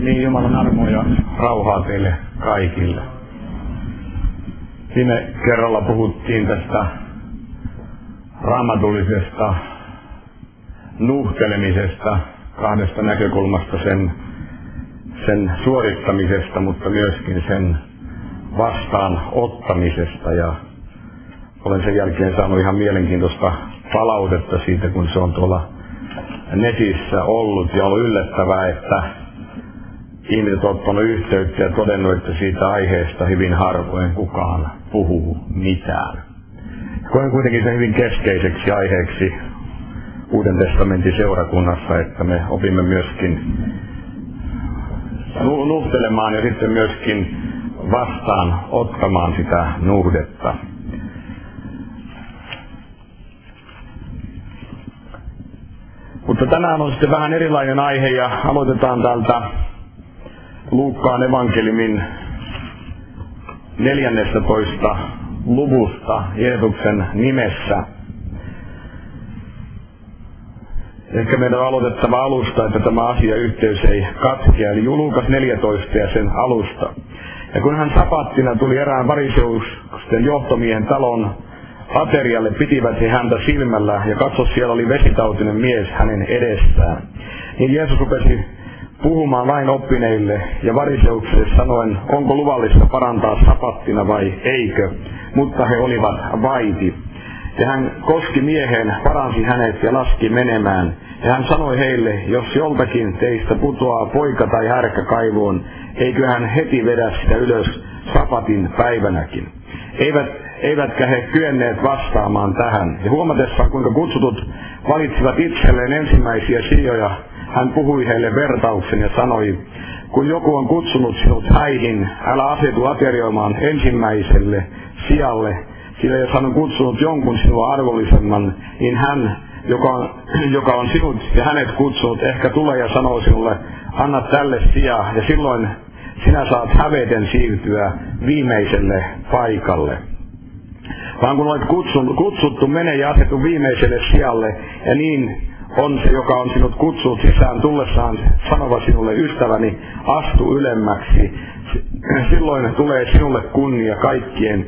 Niin, Jumalan armoa ja rauhaa teille kaikille. Viime kerralla puhuttiin tästä raamatullisesta nuhtelemisesta kahdesta näkökulmasta, sen suorittamisesta, mutta myöskin sen vastaanottamisesta. Ja olen sen jälkeen saanut ihan mielenkiintoista palautetta siitä, kun se on tuolla netissä ollut, ja ollut yllättävää, että ihmiset ovat ottanut yhteyttä ja todennut, että siitä aiheesta hyvin harvoin kukaan puhuu mitään. Koen kuitenkin sen hyvin keskeiseksi aiheeksi Uuden testamentin seurakunnassa, että me opimme myöskin nuhtelemaan ja sitten myöskin vastaan ottamaan sitä nuhdetta. Mutta tänään on sitten vähän erilainen aihe ja aloitetaan täältä Luukkaan evankeliumin 14. luvusta Jeesuksen nimessä. Ehkä meidän on aloitettava alusta, että tämä asiayhteys ei katkea, eli Luukas 14 ja sen alusta. Ja kun hän sapattina tuli erään fariseusten johtomiehen talon aterialle, pitivät he häntä silmällä, ja katso, siellä oli vesitautinen mies hänen edessään. Niin Jeesus rupesi puhumaan lain oppineille ja fariseuksille sanoen, onko luvallista parantaa sapattina vai eikö, mutta he olivat vaiti. Ja hän koski miehen, paransi hänet ja laski menemään. Ja hän sanoi heille, jos joltakin teistä putoaa poika tai härkä kaivoon, eikö hän heti vedä sitä ylös sapatin päivänäkin. Eivätkä he kyenneet vastaamaan tähän. Ja huomatessaan, kuinka kutsutut valitsivat itselleen ensimmäisiä sijoja, hän puhui heille vertauksen ja sanoi, kun joku on kutsunut sinut häihin, älä asetu aterioimaan ensimmäiselle sijalle, sillä jos hän on kutsunut jonkun sinua arvollisemman, niin hän, joka on sinut ja hänet kutsunut, ehkä tulee ja sanoo sinulle, anna tälle sijaa, ja silloin sinä saat häveten siirtyä viimeiselle paikalle. Vaan kun olet kutsuttu, mene ja asetu viimeiselle sijalle, ja niin on se, joka on sinut kutsunut sisään tullessaan sanova sinulle, ystäväni, astu ylemmäksi. Silloin tulee sinulle kunnia kaikkien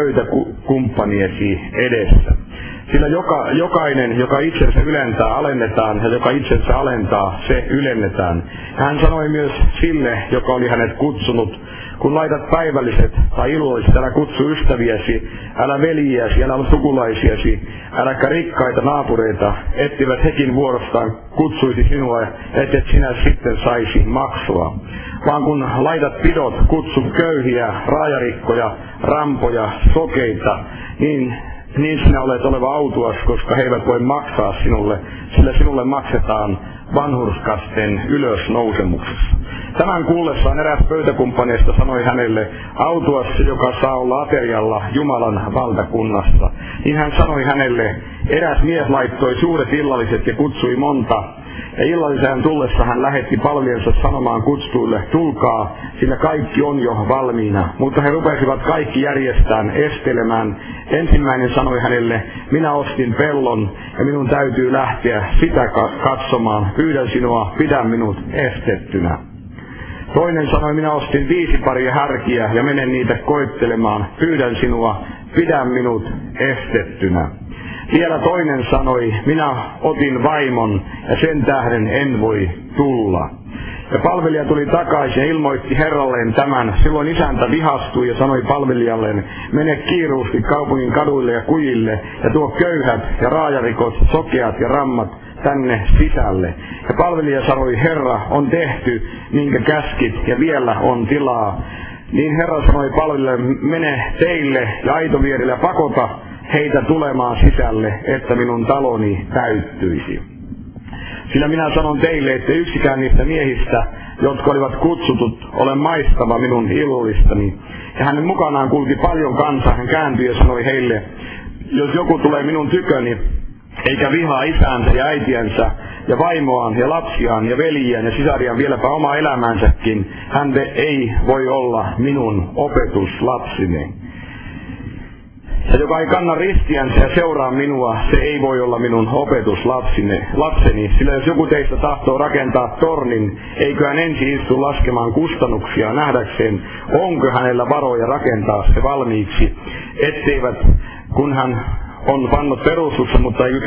pöytäkumppaniesi edessä. Sillä jokainen, joka itsensä ylentää, alennetaan, ja joka itsensä alentaa, se ylennetään. Hän sanoi myös sille, joka oli hänet kutsunut, kun laitat päivälliset tai illalliset, älä kutsu ystäviäsi, älä veljiäsi, älä sukulaisiasi, äläkä rikkaita naapureita, ettivät hekin vuorostaan kutsuisi sinua, ettet sinä sitten saisi maksua. Vaan kun laitat pidot, kutsu köyhiä, raajarikkoja, rampoja, sokeita, niin sinä olet oleva autuas, koska he eivät voi maksaa sinulle, sillä sinulle maksetaan vanhurskasten ylösnousemuksessa. Tämän kuullessaan eräs pöytäkumppaneista sanoi hänelle, autuas se, joka saa olla aterialla Jumalan valtakunnassa. Niin hän sanoi hänelle, eräs mies laittoi suuret illalliset ja kutsui monta. Ja illalliseen tullessa hän lähetti palvelijansa sanomaan kutsutuille, tulkaa, sillä kaikki on jo valmiina. Mutta he rupesivat kaikki järjestään estelemään. Ensimmäinen sanoi hänelle, minä ostin pellon ja minun täytyy lähteä sitä katsomaan. Pyydän sinua, pidä minut estettynä. Toinen sanoi, minä ostin 5 paria härkiä ja menen niitä koettelemaan. Pyydän sinua, pidä minut estettynä. Vielä toinen sanoi, minä otin vaimon ja sen tähden en voi tulla. Ja palvelija tuli takaisin ja ilmoitti herralleen tämän. Silloin isäntä vihastui ja sanoi palvelijalleen, mene kiiruusti kaupungin kaduille ja kujille ja tuo köyhät ja raajarikot, sokeat ja rammat tänne sisälle. Ja palvelija sanoi, Herra, on tehty, minkä käskit, ja vielä on tilaa. Niin Herra sanoi palvelijalle, mene teille ja aitovierille ja pakota heitä tulemaan sisälle, että minun taloni täyttyisi. Sillä minä sanon teille, että yksikään niistä miehistä, jotka olivat kutsutut, ole maistava minun illallistani. Ja hänen mukanaan kulki paljon kansaa, hän kääntyi ja sanoi heille, jos joku tulee minun tyköni, eikä vihaa isäänsä ja äitiänsä, ja vaimoaan ja lapsiaan ja veljiään ja sisariaan, vieläpä oma elämänsäkin, hän ei voi olla minun opetuslapsini. Ja joka ei kanna ristiänsä ja seuraa minua, se ei voi olla minun opetuslapseni. Sillä jos joku teistä tahtoo rakentaa tornin, eikö hän ensin istu laskemaan kustannuksia nähdäkseen, onko hänellä varoja rakentaa se valmiiksi, etteivät kun hän on pannut perustuksen, mutta ei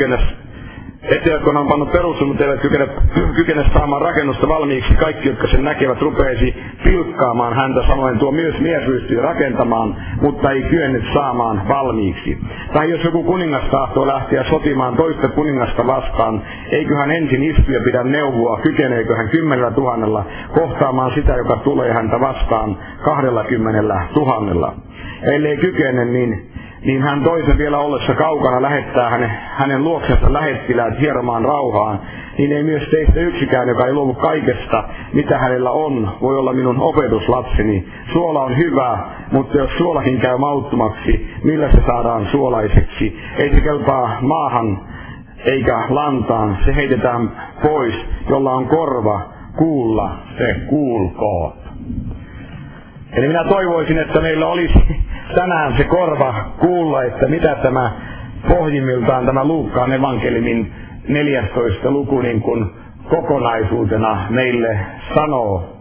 kykene saamaan rakennusta valmiiksi, kaikki, jotka sen näkevät, rupeisi pilkkaamaan häntä, sanoen tuo mies ryhtyy rakentamaan, mutta ei kyennyt saamaan valmiiksi. Tai jos joku kuningas tahtoo lähteä sotimaan toista kuningasta vastaan, eikö hän ensin istu ja pidä neuvoa, kykeneekö hän 10 000 kohtaamaan sitä, joka tulee häntä vastaan 20 000. Ellei kykene, niin hän toisen vielä ollessa kaukana lähettää hänen luoksensa lähettiläät hieromaan rauhaan, niin ei myös teistä yksikään, joka ei luovu kaikesta, mitä hänellä on, voi olla minun opetuslapseni. Suola on hyvä, mutta jos suolakin käy mauttomaksi, millä se saadaan suolaiseksi? Ei se kelpaa maahan eikä lantaan, se heitetään pois, jolla on korva kuulla, se kuulkoon. Eli minä toivoisin, että meillä olisi tänään se korva kuulla, että mitä tämä pohjimmiltaan tämä Luukkaan evankeliumin 14. luku niin kuin kokonaisuutena meille sanoo.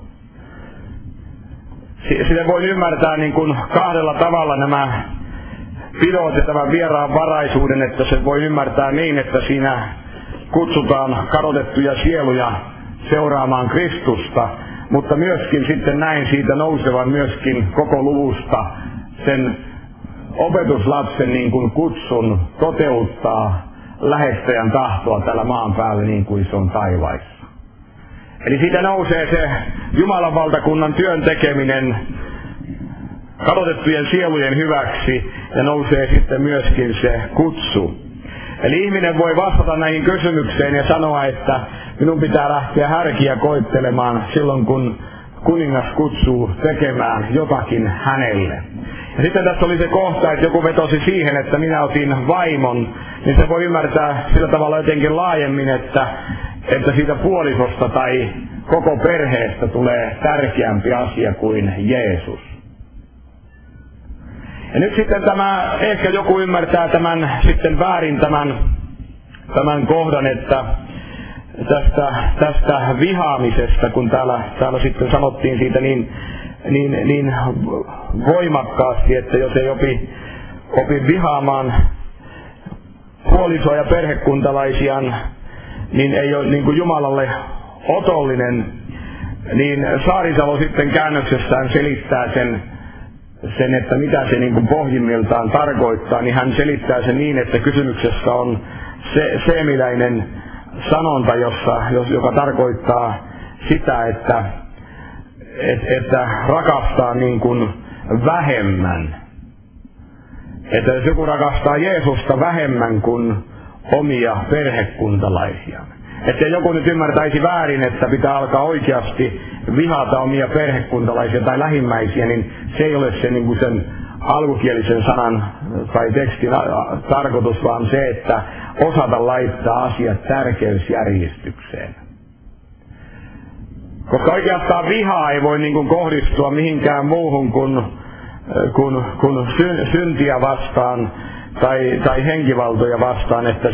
Sitä voi ymmärtää niin kuin kahdella tavalla nämä pidot ja tämän vieraanvaraisuuden, että se voi ymmärtää niin, että siinä kutsutaan kadotettuja sieluja seuraamaan Kristusta, mutta myöskin sitten näin siitä nousevan myöskin koko luvusta sen opetuslapsen niin kuin kutsun toteuttaa lähettäjän tahtoa täällä maan päällä niin kuin se on taivaissa. Eli siitä nousee se Jumalan valtakunnan työn tekeminen kadotettujen sielujen hyväksi ja nousee sitten myöskin se kutsu. Eli ihminen voi vastata näihin kysymykseen ja sanoa, että minun pitää lähteä härkiä koettelemaan silloin, kun kuningas kutsuu tekemään jotakin hänelle. Ja sitten tässä oli se kohta, että joku vetosi siihen, että minä otin vaimon, niin se voi ymmärtää sillä tavalla jotenkin laajemmin, että siitä puolisosta tai koko perheestä tulee tärkeämpi asia kuin Jeesus. Ja nyt sitten ehkä joku ymmärtää tämän sitten väärin tämän kohdan, että tästä vihaamisesta, kun täällä sitten sanottiin siitä niin voimakkaasti, että jos ei opi vihaamaan puolisoa ja perhekuntalaisiaan, niin ei ole niin kuin Jumalalle otollinen, niin Saarisalo sitten käännöksessään selittää sen, että mitä se niin kuin pohjimmiltaan tarkoittaa, niin hän selittää sen niin, että kysymyksessä on se seemiläinen sanonta, joka tarkoittaa sitä, että rakastaa niin kuin vähemmän. Että jos joku rakastaa Jeesusta vähemmän kuin omia perhekuntalaisiaan. Että joku nyt ymmärtäisi väärin, että pitää alkaa oikeasti vihata omia perhekuntalaisia tai lähimmäisiä, niin se ei ole se niin kuin sen alkukielisen sanan tai tekstin tarkoitus, vaan se, että osata laittaa asiat tärkeysjärjestykseen. Koska oikeastaan vihaa ei voi niin kuin kohdistua mihinkään muuhun kuin syntiä vastaan tai henkivaltoja vastaan, että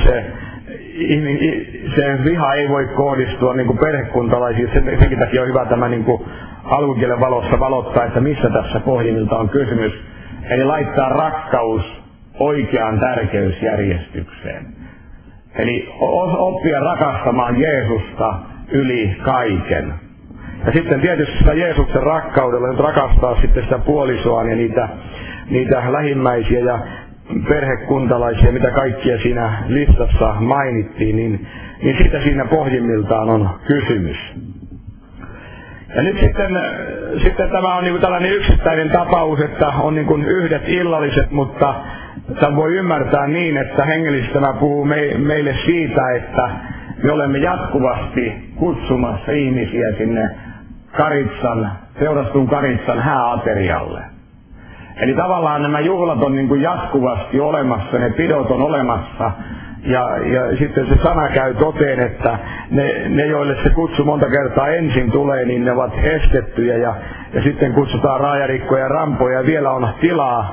se viha ei voi kohdistua niin kuin perhekuntalaisiin. Senkin takia on hyvä tämä niin kuin alkukielen valossa valottaa, että missä tässä pohjimmilta on kysymys. Eli laittaa rakkaus oikeaan tärkeysjärjestykseen. Eli oppia rakastamaan Jeesusta yli kaiken. Ja sitten tietysti sitä Jeesuksen rakkaudella nyt rakastaa sitten sitä puolisoaan ja niitä lähimmäisiä ja perhekuntalaisia, mitä kaikkia siinä listassa mainittiin, niin siitä siinä pohjimmiltaan on kysymys. Ja nyt sitten tämä on niin kuin tällainen yksittäinen tapaus, että on niin kuin yhdet illalliset, mutta tämän voi ymmärtää niin, että hengellisesti tämä puhuu meille siitä, että me olemme jatkuvasti kutsumassa ihmisiä sinne teurastun Karitsan hääaterialle. Eli tavallaan nämä juhlat on niin kuin jatkuvasti olemassa, ne pidot on olemassa, ja sitten se sana käy toteen, että ne joille se kutsu monta kertaa ensin tulee, niin ne ovat estettyjä, ja sitten kutsutaan raajarikkoja ja rampoja, ja vielä on tilaa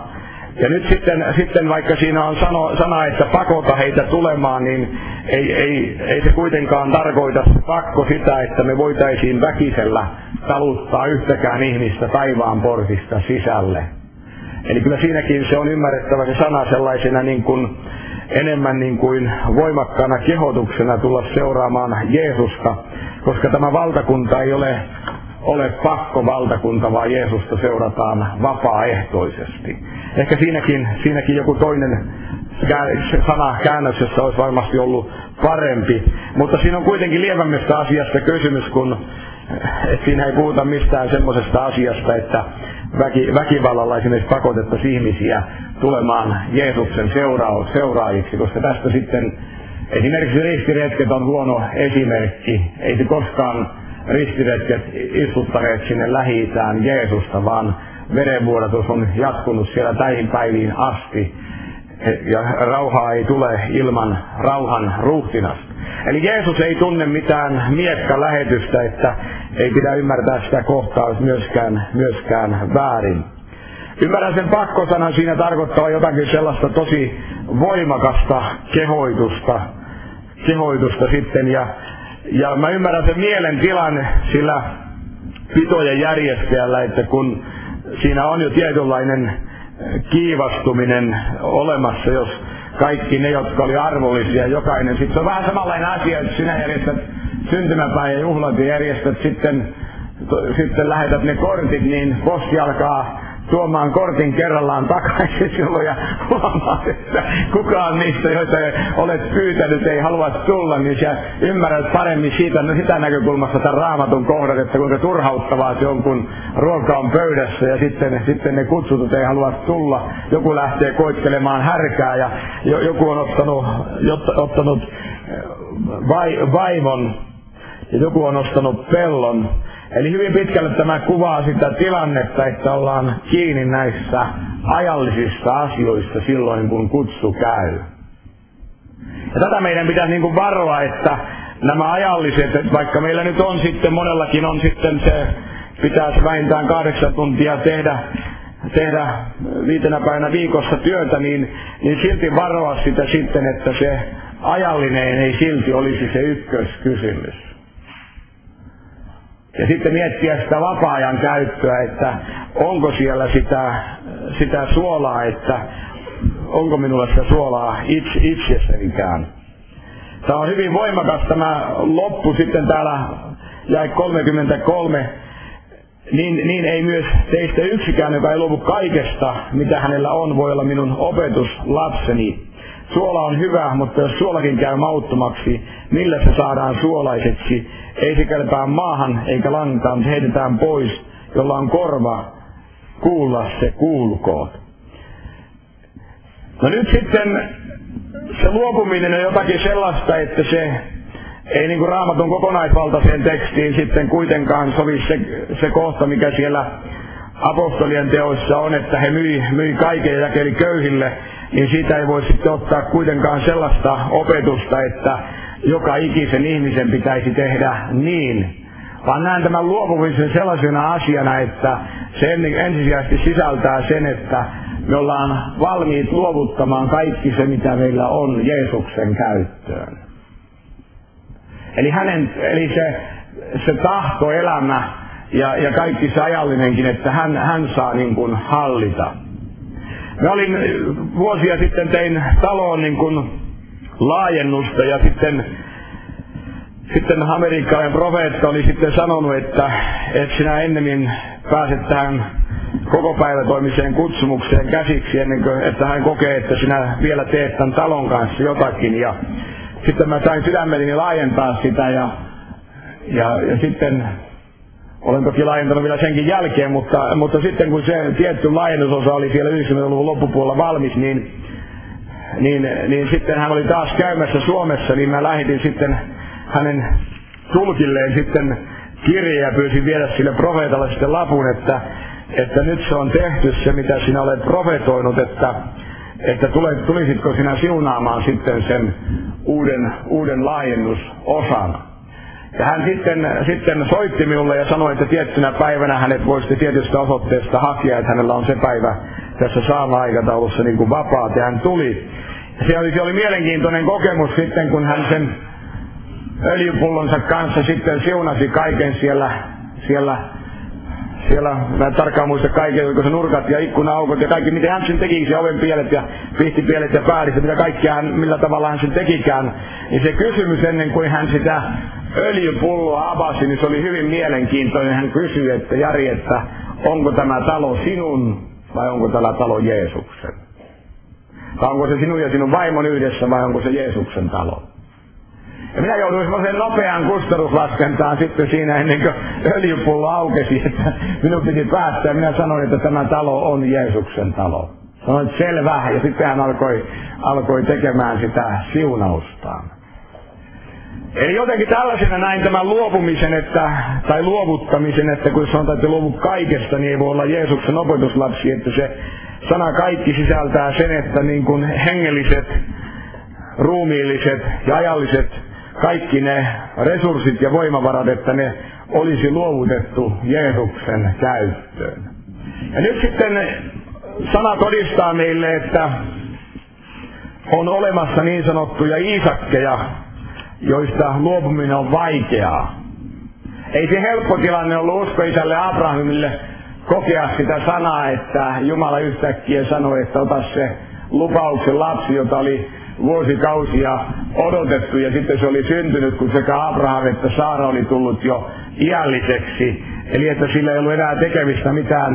Ja nyt sitten vaikka siinä on sana, että pakota heitä tulemaan, niin ei se kuitenkaan tarkoita se pakko sitä, että me voitaisiin väkisellä taluttaa yhtäkään ihmistä taivaan portista sisälle. Eli kyllä siinäkin se on ymmärrettävä se sana sellaisena niin kuin enemmän niin kuin voimakkaana kehotuksena tulla seuraamaan Jeesusta, koska tämä valtakunta ei ole pakkovaltakunta, vaan Jeesusta seurataan vapaaehtoisesti. Ehkä siinäkin joku toinen sana käännöksessä olisi varmasti ollut parempi, mutta siinä on kuitenkin lievemmästä asiasta kysymys, kun siinä ei puhuta mistään semmoisesta asiasta, että väkivallalla esimerkiksi pakotettaisiin ihmisiä tulemaan Jeesuksen seuraajiksi, koska tästä sitten esimerkiksi ristiretket on huono esimerkki. Ei se koskaan ristiretket istuttaneet sinne Lähi-Itään Jeesusta, vaan verenvuodatus on jatkunut siellä näihin päiviin asti. Ja rauhaa ei tule ilman rauhan ruhtinasta. Eli Jeesus ei tunne mitään miekkalähetystä, että ei pidä ymmärtää sitä kohtaa myöskään väärin. Ymmärrän sen pakkosanan siinä tarkoittaa jotakin sellaista tosi voimakasta kehoitusta sitten. Ja mä ymmärrän sen mielentilan sillä pitojen järjestäjällä, että kun siinä on jo tietynlainen kiivastuminen olemassa, jos kaikki ne, jotka oli arvollisia, jokainen. Sitten se on vähän samanlainen asia, että sinä järjestät syntymäpäivän juhlat ja järjestät sitten lähetät ne kortit, niin posti alkaa tuomaan kortin kerrallaan takaisin silloin ja huomaat, että kukaan niistä, joita olet pyytänyt, ei halua tulla, niin sä ymmärrät paremmin sitä näkökulmasta tämän Raamatun kohdan, että kuinka turhauttavaa se on, kun ruoka on pöydässä ja sitten ne kutsutut ei halua tulla. Joku lähtee koittelemaan härkää ja joku on ottanut vaimon ja joku on ostanut pellon. Eli hyvin pitkälle tämä kuvaa sitä tilannetta, että ollaan kiinni näissä ajallisissa asioissa silloin, kun kutsu käy. Ja tätä meidän pitäisi niin kuin varoa, että nämä ajalliset, että vaikka meillä nyt on sitten, monellakin on sitten se, pitäisi vähintään 8 tuntia tehdä 5 päivänä viikossa työtä, niin silti varoa sitä sitten, että se ajallinen ei silti olisi se ykköskysymys. Ja sitten miettiä sitä vapaa-ajan käyttöä, että onko siellä sitä suolaa, että onko minulla sitä suolaa itsessänikään. Tämä on hyvin voimakas tämä loppu sitten täällä jae 33. Niin ei myös teistä yksikään, joka ei luovu kaikesta, mitä hänellä on, voi olla minun opetuslapseni. Suola on hyvä, mutta jos suolakin käy mauttomaksi, millä se saadaan suolaiseksi? Ei se kelpaa maahan eikä lantaan, se heitetään pois, jolla on korva kuulla, se kuulkoon. No nyt sitten se luopuminen on jotakin sellaista, että se ei niin kuin Raamatun kokonaisvaltaiseen tekstiin sitten kuitenkaan sovi se kohta, mikä siellä apostolien teoissa on, että he myi kaiken ja jakeli köyhille, niin siitä ei voi sitten ottaa kuitenkaan sellaista opetusta, että joka ikisen ihmisen pitäisi tehdä niin, vaan näen tämän luopumisen sellaisena asiana, että se ensisijaisesti sisältää sen, että me ollaan valmiit luovuttamaan kaikki se, mitä meillä on Jeesuksen käyttöön. Eli se tahtoelämä ja kaikki se ajallinenkin, että hän saa niin kuin hallita. Mä olin vuosia sitten tein taloon niin kuin laajennusta ja sitten amerikkalainen profeetta oli sitten sanonut, että sinä ennemmin pääset tähän kokopäivätoimiseen kutsumukseen käsiksi ennen kuin että hän kokee, että sinä vielä teet tämän talon kanssa jotakin. Ja sitten mä sain sydämelleni laajentaa sitä ja sitten olen toki laajentanut vielä senkin jälkeen, mutta sitten kun se tietty laajennusosa oli siellä 90-luvun loppupuolella valmis, niin sitten hän oli taas käymässä Suomessa, niin mä lähetin sitten hänen tulkilleen sitten kirjeen ja pyysin viedä sille profeetalle sitten lapun, että nyt se on tehty se, mitä sinä olet profetoinut, että tulisitko sinä siunaamaan sitten sen uuden laajennusosan. Ja hän sitten soitti minulle ja sanoi, että tiettynä päivänä hänet voisi tietystä osoitteesta hakea, että hänellä on se tässä saama-aikataulussa niin kuin vapaat, ja hän tuli. Se oli mielenkiintoinen kokemus sitten, kun hän sen öljypullonsa kanssa sitten siunasi kaiken siellä mä en tarkkaan muista kaiken, oliko se nurkat ja ikkuna-aukot ja kaikki, miten hän sen teki, se oven pielet ja pihtipielet ja päälliset, mitä kaikkea millä tavalla hän sen tekikään. Niin se kysymys ennen kuin hän sitä öljypulloa avasi, niin se oli hyvin mielenkiintoinen. Hän kysyi, että Jari, että onko tämä talo sinun vai onko tämä talo Jeesuksen? Tai onko se sinun ja sinun vaimon yhdessä vai onko se Jeesuksen talo? Ja minä jouduin semmoiseen nopeaan kustannuslaskentaan sitten siinä ennen kuin öljypullo aukesi, että minun piti päättää. Minä sanoin, että tämä talo on Jeesuksen talo. Sanoin, että selvä, ja sitten hän alkoi tekemään sitä siunaustaan. Eli jotenkin tällaisena näin tämän luopumisen, tai luovuttamisen, että kun sanotaan, että luovu kaikesta, niin ei voi olla Jeesuksen opetuslapsi, että se sana kaikki sisältää sen, että niin kuin hengelliset, ruumiilliset ja ajalliset, kaikki ne resurssit ja voimavarat, että ne olisi luovutettu Jeesuksen käyttöön. Ja nyt sitten sana todistaa meille, että on olemassa niin sanottuja Iisakkeja, joista luopuminen on vaikeaa. Ei se helppo tilanne ollut uskoisälle Abrahamille kokea sitä sanaa, että Jumala yhtäkkiä sanoi, että ota se lupauksen lapsi, jota oli vuosikausia odotettu, ja sitten se oli syntynyt, kun sekä Abraham että Saara oli tullut jo iälliseksi. Eli että sillä ei ollut enää tekemistä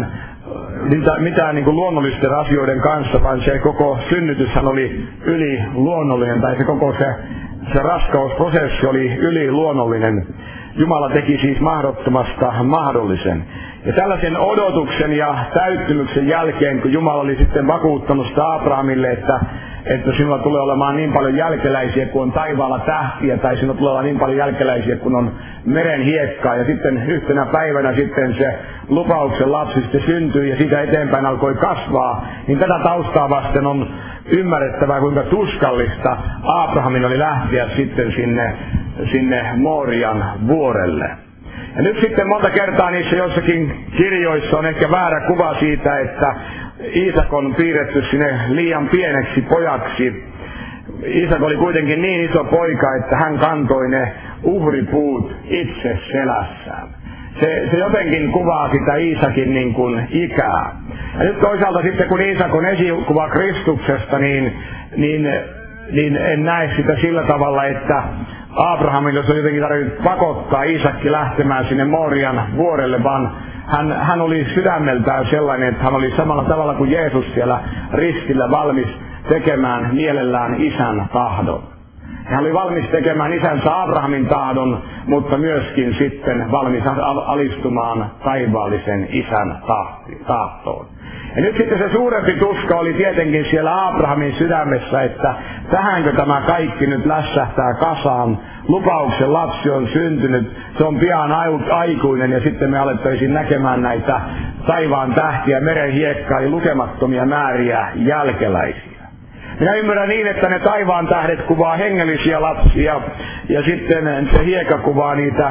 mitään niin kuin luonnollisten asioiden kanssa, vaan se koko synnytyshän oli yliluonnollinen, tai se koko se raskausprosessi oli yliluonnollinen. Jumala teki siis mahdottomasta mahdollisen. Ja tällaisen odotuksen ja täyttymyksen jälkeen, kun Jumala oli sitten vakuuttanut sitä Abrahamille, että sinulla tulee olemaan niin paljon jälkeläisiä kuin on taivaalla tähtiä, tai sinulla tulee olla niin paljon jälkeläisiä kuin on meren hiekkaa, ja sitten yhtenä päivänä sitten se lupauksen lapsi sitten syntyi ja siitä eteenpäin alkoi kasvaa, niin tätä taustaa vasten on ymmärrettävää, kuinka tuskallista Abrahamin oli lähteä sitten sinne Morian vuorelle. Ja nyt sitten monta kertaa niissä jossakin kirjoissa on ehkä väärä kuva siitä, että Iisak on piirretty sinne liian pieneksi pojaksi. Iisak oli kuitenkin niin iso poika, että hän kantoi ne uhripuut itse selässään. Se jotenkin kuvaa sitä Iisakin niin kuin ikää. Ja nyt toisaalta sitten kun Iisak on esikuva Kristuksesta, niin en näe sitä sillä tavalla, että Abrahamin olisi jotenkin tarvitse pakottaa Iisakki lähtemään sinne Morian vuorelle, vaan hän oli sydämeltään sellainen, että hän oli samalla tavalla kuin Jeesus siellä ristillä valmis tekemään mielellään Isän tahdon. Hän oli valmis tekemään isänsä Abrahamin tahdon, mutta myöskin sitten valmis alistumaan taivaallisen Isän tahtoon. Ja nyt sitten se suurempi tuska oli tietenkin siellä Abrahamin sydämessä, että tähänkö tämä kaikki nyt lässähtää kasaan. Lupauksen lapsi on syntynyt, se on pian aikuinen, ja sitten me alettaisiin näkemään näitä taivaan tähtiä, meren hiekkaa ja lukemattomia määriä jälkeläisiä. Minä ymmärrän niin, että ne taivaan tähdet kuvaa hengellisiä lapsia, ja sitten se hiekka kuvaa niitä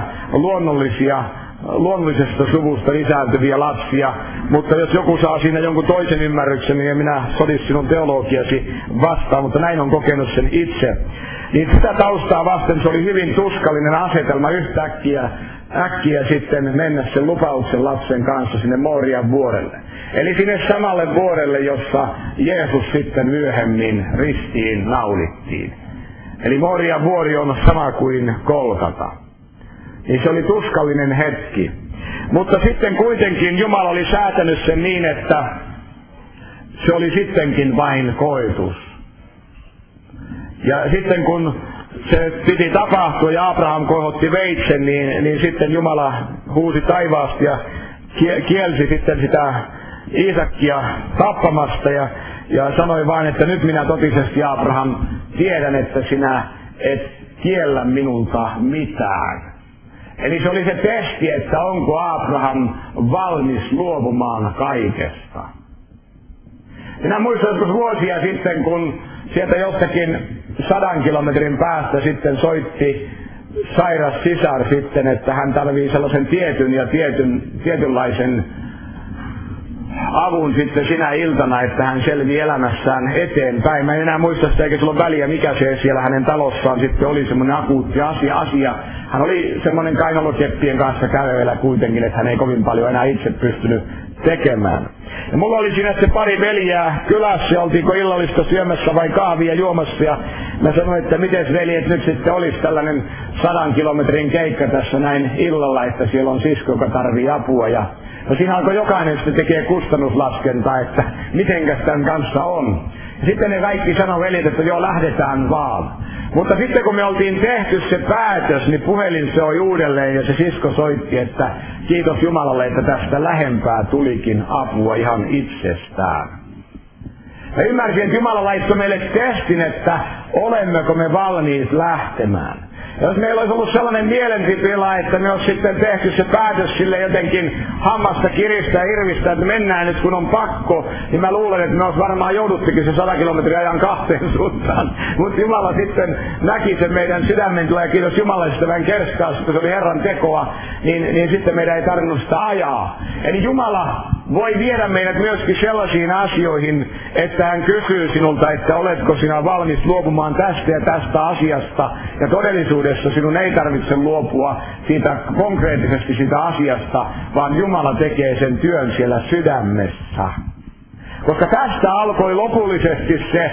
luonnollisesta suvusta lisääntyviä lapsia, mutta jos joku saa siinä jonkun toisen ymmärryksen, niin minä sodin sinun teologiasi vastaan, mutta näin on kokenut sen itse. Niin sitä taustaa vasten se oli hyvin tuskallinen asetelma äkkiä sitten mennä sen lupauksen lapsen kanssa sinne Morian vuorelle. Eli sinne samalle vuorelle, jossa Jeesus sitten myöhemmin ristiin naulittiin. Eli Morian vuori on sama kuin Golgata. Niin se oli tuskallinen hetki. Mutta sitten kuitenkin Jumala oli säätänyt sen niin, että se oli sittenkin vain koetus. Ja sitten kun se piti tapahtua ja Abraham kohotti veitsen, niin sitten Jumala huusi taivaasta ja kielsi sitten sitä Iisakkia tappamasta ja sanoi vain, että nyt minä totisesti Abraham tiedän, että sinä et kiellä minulta mitään. Eli se oli se testi, että onko Abraham valmis luovumaan kaikesta. Minä muistan joskus vuosia sitten, kun sieltä jostakin 100 kilometrin päästä sitten soitti sairas sisar sitten, että hän tarvii sellaisen tietynlaisen avun sitten sinä iltana, että hän selvii elämässään eteenpäin. Mä en enää muista sitä, eikä sillä ole väliä, mikä se siellä hänen talossaan sitten oli semmoinen akuutti asia. Hän oli semmoinen kainalokeppien kanssa kävellä kuitenkin, että hän ei kovin paljon enää itse pystynyt tekemään. Ja mulla oli siinä se pari veljää kylässä, oltiinko illallista syömässä vai kahvia juomassa, ja mä sanoin, että mites veljet nyt sitten olisi tällainen 100 kilometrin keikka tässä näin illalla, että siellä on sisko, joka tarvii apua, ja no siinä alkoi jokainen sitten tekee kustannuslaskentaa, että mitenkäs tämän kanssa on. Ja sitten ne kaikki sanoi veljet, että joo, lähdetään vaan. Mutta sitten kun me oltiin tehty se päätös, niin puhelin soi uudelleen ja se sisko soitti, että kiitos Jumalalle, että tästä lähempää tulikin apua ihan itsestään. Mä ymmärsin, että Jumala laittoi meille testin, että olemmeko me valmiit lähtemään. Ja jos meillä olisi ollut sellainen mielentila, että me olisi sitten tehty se päätös sille jotenkin hammasta kiristää ja irvistää, että mennään nyt kun on pakko, niin mä luulen, että me olisi varmaan jouduttikin se 100 kilometriä ajan kahteen suuntaan. Mutta Jumala sitten näki sen meidän sydämen ja kiitos Jumalalle sitä vähän kerskaa, että se oli Herran tekoa, niin sitten meidän ei tarvinnut sitä ajaa. Eli Jumala voi viedä meidät myöskin sellaisiin asioihin, että hän kysyy sinulta, että oletko sinä valmis luopumaan tästä ja tästä asiasta. Ja todellisuudessa sinun ei tarvitse luopua siitä konkreettisesti siitä asiasta, vaan Jumala tekee sen työn siellä sydämessä. Koska tästä alkoi lopullisesti se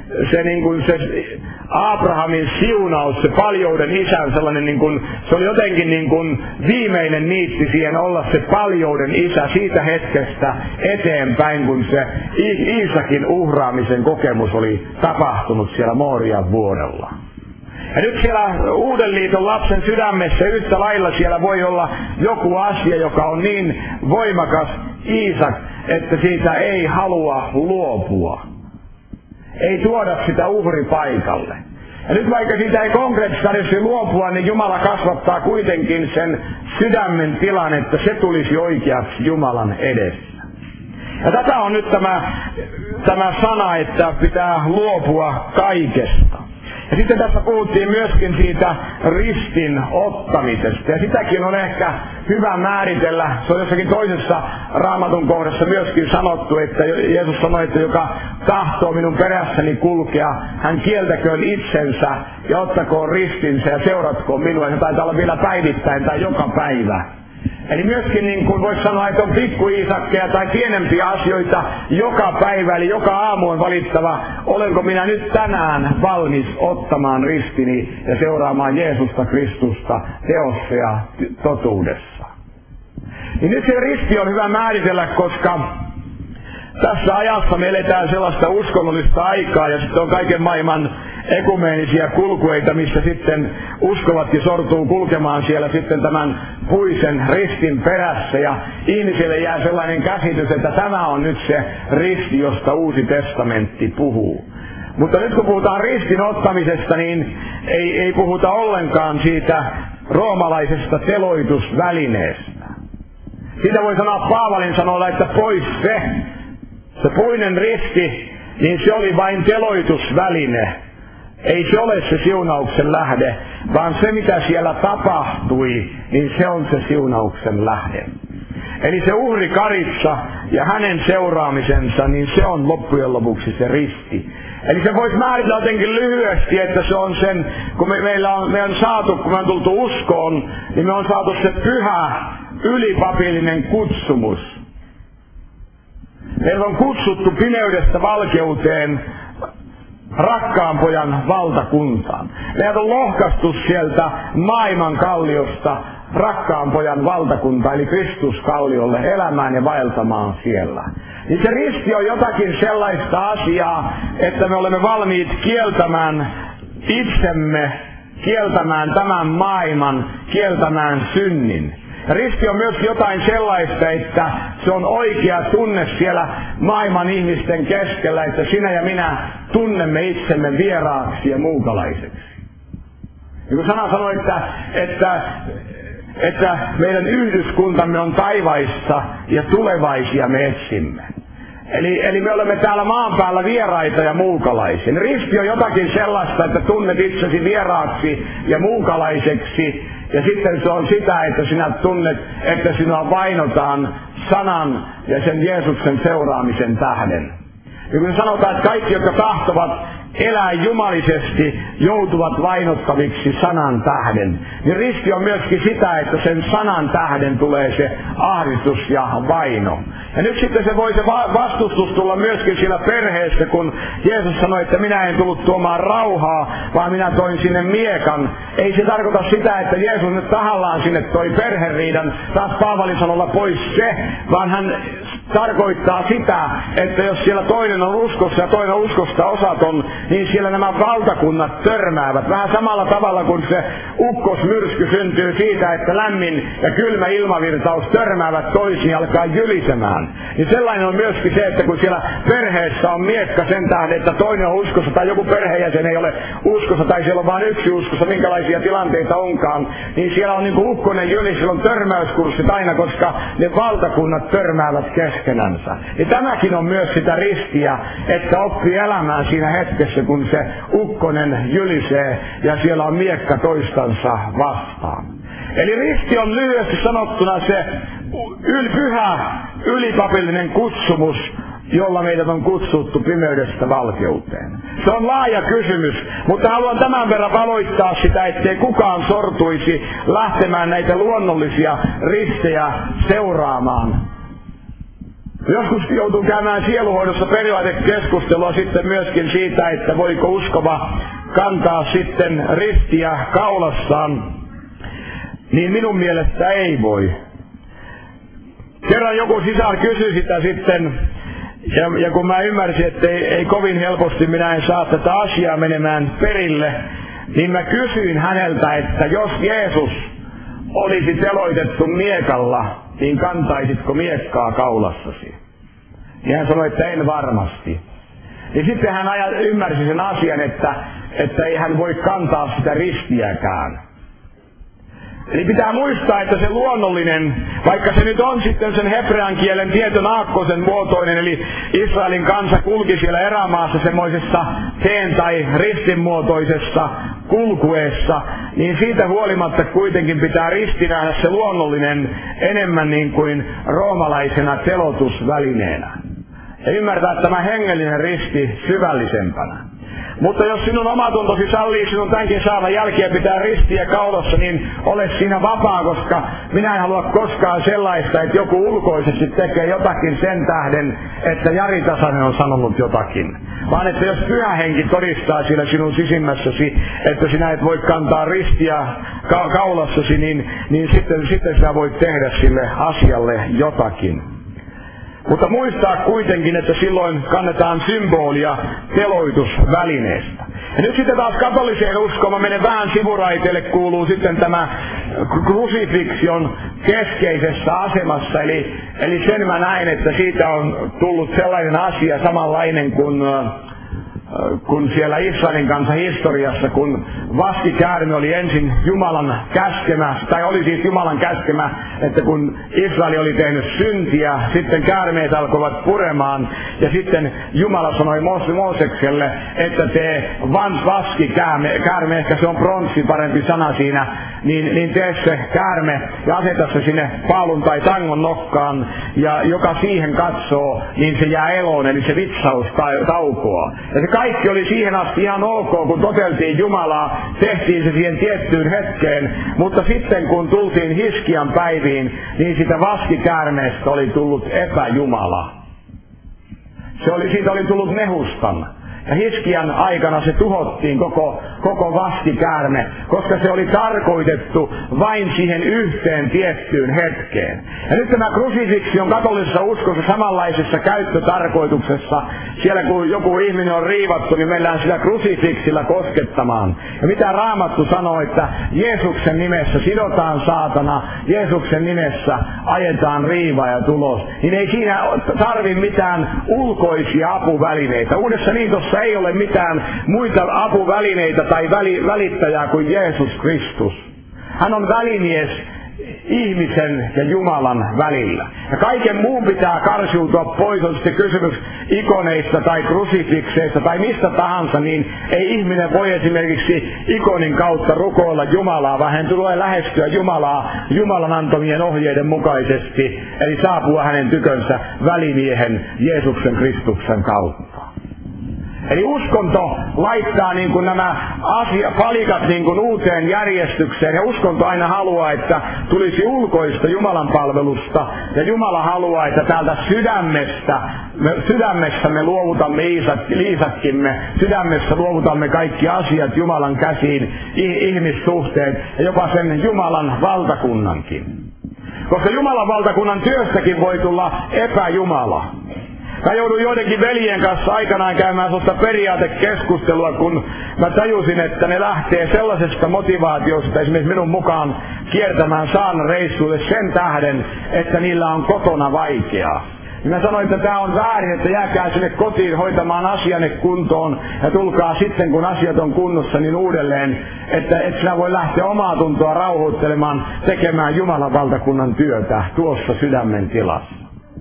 Abrahamin siunaus, se paljouden isän sellainen se oli jotenkin viimeinen niitti siihen olla se paljouden isä siitä hetkestä eteenpäin, kun se Iisakin uhraamisen kokemus oli tapahtunut siellä Moorian vuorella. Ja nyt siellä Uuden liiton lapsen sydämessä yhtä lailla siellä voi olla joku asia, joka on niin voimakas Iisak, että siitä ei halua luopua. Ei tuoda sitä uhripaikalle. Ja nyt vaikka siitä ei konkreettisesti luopua, niin Jumala kasvattaa kuitenkin sen sydämen tilan, että se tulisi oikeaksi Jumalan edessä. Ja tätä on nyt tämä sana, että pitää luopua kaikesta. Ja sitten tässä puhuttiin myöskin siitä ristin ottamisesta. Ja sitäkin on ehkä hyvä määritellä. Se on jossakin toisessa Raamatun kohdassa myöskin sanottu, että Jeesus sanoi, että joka tahtoo minun perässäni kulkea, hän kieltäköön itsensä ja ottakoon ristinsä ja seuratkoon minua. Se taitaa olla vielä päivittäin tai joka päivä. Eli myöskin niin kuin voisi sanoa, että on pikkuiisakkeja tai pienempiä asioita joka päivä, eli joka aamu on valittava, olenko minä nyt tänään valmis ottamaan ristini ja seuraamaan Jeesusta Kristusta teossa ja totuudessa. Niin nyt se risti on hyvä määritellä, koska tässä ajassa me eletään sellaista uskonnollista aikaa ja sitten on kaiken maailman ekumeenisia kulkueita, missä sitten uskovatkin sortuu kulkemaan siellä sitten tämän puisen ristin perässä ja ihmiselle jää sellainen käsitys, että tämä on nyt se risti, josta Uusi testamentti puhuu. Mutta nyt kun puhutaan ristin ottamisesta, niin ei puhuta ollenkaan siitä roomalaisesta teloitusvälineestä. Siitä voi sanoa Paavalin sanoilla, että pois se puinen risti, niin se oli vain teloitusväline. Ei se ole se siunauksen lähde, vaan se mitä siellä tapahtui, niin se on se siunauksen lähde. Eli se uhrikaritsa ja hänen seuraamisensa, niin se on loppujen lopuksi se risti. Eli se voisi määritellä jotenkin lyhyesti, että se on sen, kun me on saatu, kun me on tultu uskoon, niin me on saatu se pyhä, ylipapillinen kutsumus. Meillä on kutsuttu pimeydestä valkeuteen, rakkaan pojan valtakuntaan. Meidät on lohkaistu sieltä maailman kalliosta rakkaan pojan valtakunta, eli Kristuskalliolle, elämään ja vaeltamaan siellä. Niin se risti on jotakin sellaista asiaa, että me olemme valmiit kieltämään itsemme, kieltämään tämän maailman, kieltämään synnin. Risti on myös jotain sellaista, että se on oikea tunne siellä maailman ihmisten keskellä, että sinä ja minä tunnemme itsemme vieraaksi ja muukalaiseksi. Ja kun sana sanoo, että meidän yhdyskuntamme on taivaissa ja tulevaisia me etsimme. Eli me olemme täällä maan päällä vieraita ja muukalaisia. Risti on jotakin sellaista, että tunnet itsesi vieraaksi ja muukalaiseksi. Ja sitten se on sitä, että sinä tunnet, että sinua vainotaan sanan ja sen Jeesuksen seuraamisen tähden. Ja kun sanotaan, että kaikki, jotka tahtovat elää jumalisesti, joutuvat vainottaviksi sanan tähden, niin riski on myöskin sitä, että sen sanan tähden tulee se ahdistus ja vaino. Ja nyt sitten se voi se vastustus tulla myöskin siellä perheessä, kun Jeesus sanoi, että minä en tullut tuomaan rauhaa, vaan minä toin sinne miekan. Ei se tarkoita sitä, että Jeesus nyt tahallaan sinne toi perheriidan, taas Paavali sanolla pois se, vaan hän tarkoittaa sitä, että jos siellä toinen on uskossa ja toinen on uskosta osaton, niin siellä nämä valtakunnat törmäävät. Vähän samalla tavalla kuin se ukkosmyrsky syntyy siitä, että lämmin ja kylmä ilmavirtaus törmäävät toisiin ja alkaa jylisemään. Niin sellainen on myöskin se, että kun siellä perheessä on miekka sen tähden, että toinen on uskossa tai joku perheenjäsen ei ole uskossa tai siellä on vain yksi uskossa, minkälaisia tilanteita onkaan, niin siellä on niin kuin ukkonen jyli, siellä on törmäyskurssit aina, koska ne valtakunnat törmäävät keskenänsä. Ja tämäkin on myös sitä ristiä, että oppii elämään siinä hetkessä, kun se ukkonen jylisee ja siellä on miekka toistansa vastaan. Eli risti on lyhyesti sanottuna se pyhä, ylipapillinen kutsumus, jolla meidät on kutsuttu pimeydestä valkeuteen. Se on laaja kysymys, mutta haluan tämän verran valoittaa sitä, ettei kukaan sortuisi lähtemään näitä luonnollisia ristejä seuraamaan. Joskus joutuu käymään sieluhoidossa periaatekeskustelua sitten myöskin siitä, että voiko uskova kantaa sitten ristiä kaulassaan, niin minun mielestä ei voi. Kerran joku sisar kysyi sitä sitten, ja kun mä ymmärsin, että ei kovin helposti minä en saa tätä asiaa menemään perille, niin mä kysyin häneltä, että jos Jeesus olisi teloitettu miekalla, niin kantaisitko miekkaa kaulassasi? Ja hän sanoi, että en varmasti. Ja sitten hän ymmärsi sen asian, että ei hän voi kantaa sitä ristiäkään. Eli pitää muistaa, että se luonnollinen, vaikka se nyt on sitten sen hebrean kielen tietyn aakkosen muotoinen, eli Israelin kansa kulki siellä erämaassa semmoisessa teen tai ristin muotoisessa kulkuessa, niin siitä huolimatta kuitenkin pitää risti nähdä se luonnollinen enemmän niin kuin roomalaisena telotusvälineenä. Ja ymmärtää tämä hengellinen risti syvällisempänä. Mutta jos sinun omatuntosi sallii sinun tämänkin saavan jälkeen pitää ristiä kaulassa, niin ole siinä vapaa, koska minä en halua koskaan sellaista, että joku ulkoisesti tekee jotakin sen tähden, että Jari Tasanen on sanonut jotakin. Vaan että jos Pyhä Henki todistaa siellä sinun sisimmässäsi, että sinä et voi kantaa ristiä kaulassasi, niin sitten sinä voit tehdä sille asialle jotakin. Mutta muistaa kuitenkin, että silloin kannetaan symbolia teloitusvälineestä. Ja nyt sitten taas katoliseen uskoon, mä menen vähän sivuraiteelle, kuuluu sitten tämä krusifiksion keskeisessä asemassa. Eli sen mä näen, että siitä on tullut sellainen asia samanlainen kun siellä Israelin kanssa historiassa, kun vaskikäärme oli ensin Jumalan käskemä, tai oli siis Jumalan käskemä, että kun Israel oli tehnyt syntiä, sitten käärmeet alkoivat puremaan, ja sitten Jumala sanoi Moosekselle, että tee vaskikäärme, ehkä se on pronssi parempi sana siinä, niin tee se käärme ja aseta se sinne paalun tai tangon nokkaan, ja joka siihen katsoo, niin se jää eloon, eli se vitsaus taukoaa. Ja se kaikki oli siihen asti ihan ok, kun toteltiin Jumalaa, tehtiin se siihen tiettyyn hetkeen, mutta sitten kun tultiin Hiskian päiviin, niin sitä vaskikäärmeestä oli tullut epäjumala. Siitä oli tullut Nehustan. Ja Hiskian aikana se tuhottiin koko vaskikäärme, koska se oli tarkoitettu vain siihen yhteen tiettyyn hetkeen. Ja nyt tämä krusifiksi on katolisessa uskossa samanlaisessa käyttötarkoituksessa. Siellä kun joku ihminen on riivattu, niin mennään sillä krusifiksillä koskettamaan. Ja mitä Raamattu sanoo, että Jeesuksen nimessä sidotaan saatana, Jeesuksen nimessä ajetaan riivaaja tulos. Niin ei siinä tarvi mitään ulkoisia apuvälineitä. Uudessa liitossa ei ole mitään muita apuvälineitä tai välittäjää kuin Jeesus Kristus. Hän on välimies ihmisen ja Jumalan välillä. Ja kaiken muun pitää karsiutua pois, on sitten kysymys ikoneista tai krusifikseista tai mistä tahansa, niin ei ihminen voi esimerkiksi ikonin kautta rukoilla Jumalaa, vaan hän tulee lähestyä Jumalaa Jumalan antamien ohjeiden mukaisesti, eli saapua hänen tykönsä välimiehen Jeesuksen Kristuksen kautta. Eli uskonto laittaa niin kuin nämä palikat niin kuin uuteen järjestykseen, ja uskonto aina haluaa, että tulisi ulkoista Jumalan palvelusta, ja Jumala haluaa, että täältä sydämessä me luovutamme liisakkimme, sydämessä luovutamme kaikki asiat Jumalan käsiin, ihmissuhteet ja jopa sen Jumalan valtakunnankin. Koska Jumalan valtakunnan työstäkin voi tulla epäjumala. Mä jouduin joidenkin veljen kanssa aikanaan käymään sellaista periaatekeskustelua, kun mä tajusin, että ne lähtee sellaisesta motivaatiosta esimerkiksi minun mukaan kiertämään saarnareissuille sen tähden, että niillä on kotona vaikeaa. Ja mä sanoin, että tämä on väärin, että jääkää sinne kotiin hoitamaan asianne kuntoon ja tulkaa sitten, kun asiat on kunnossa, niin uudelleen, että et sinä voi lähteä omaa tuntoa rauhoittelemaan, tekemään Jumalan valtakunnan työtä tuossa sydämen tilassa.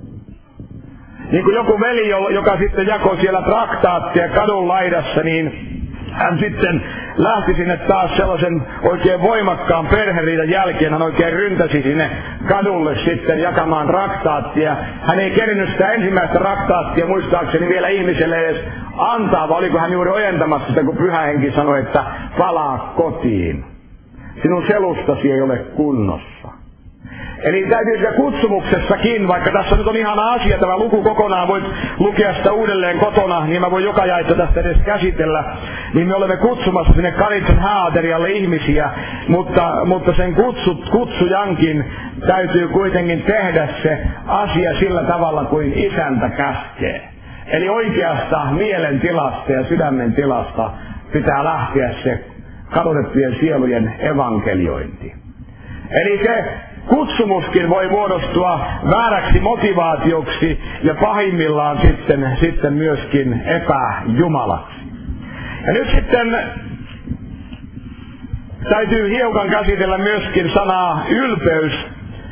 Niin kuin joku veli, joka sitten jakoi siellä traktaattia kadun laidassa, niin hän sitten lähti sinne taas sellaisen oikein voimakkaan perheriidan jälkeen. Hän oikein ryntäsi sinne kadulle sitten jakamaan traktaattia. Hän ei kerinyt sitä ensimmäistä traktaattia muistaakseni vielä ihmiselle edes antaa, vai oliko hän juuri ojentamassa sitä, kun Pyhä Henki sanoi, että palaa kotiin. Sinun selustasi ei ole kunnossa. Eli täytyy sitä kutsumuksessakin, vaikka tässä nyt on ihana asia, tämä luku kokonaan, voit lukea sitä uudelleen kotona, niin mä voin joka jaetta tästä edes käsitellä, niin me olemme kutsumassa sinne Karitsan hääaterialle ihmisiä, mutta sen kutsujankin täytyy kuitenkin tehdä se asia sillä tavalla kuin isäntä käskee. Eli oikeasta mielentilasta ja sydämen tilasta pitää lähteä se kadotettujen sielujen evankeliointi. Eli se kutsumuskin voi muodostua vääräksi motivaatioksi ja pahimmillaan sitten myöskin epäjumalaksi. Ja nyt sitten täytyy hiukan käsitellä myöskin sanaa ylpeys.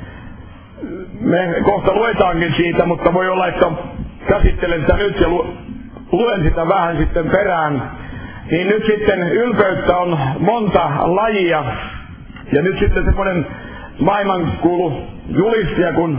Me kohta luetaankin siitä, mutta voi olla, että käsittelen sitä nyt ja luen sitä vähän sitten perään. Niin nyt sitten ylpeyttä on monta lajia ja nyt sitten semmoinen maailmankuulu julistaja, kun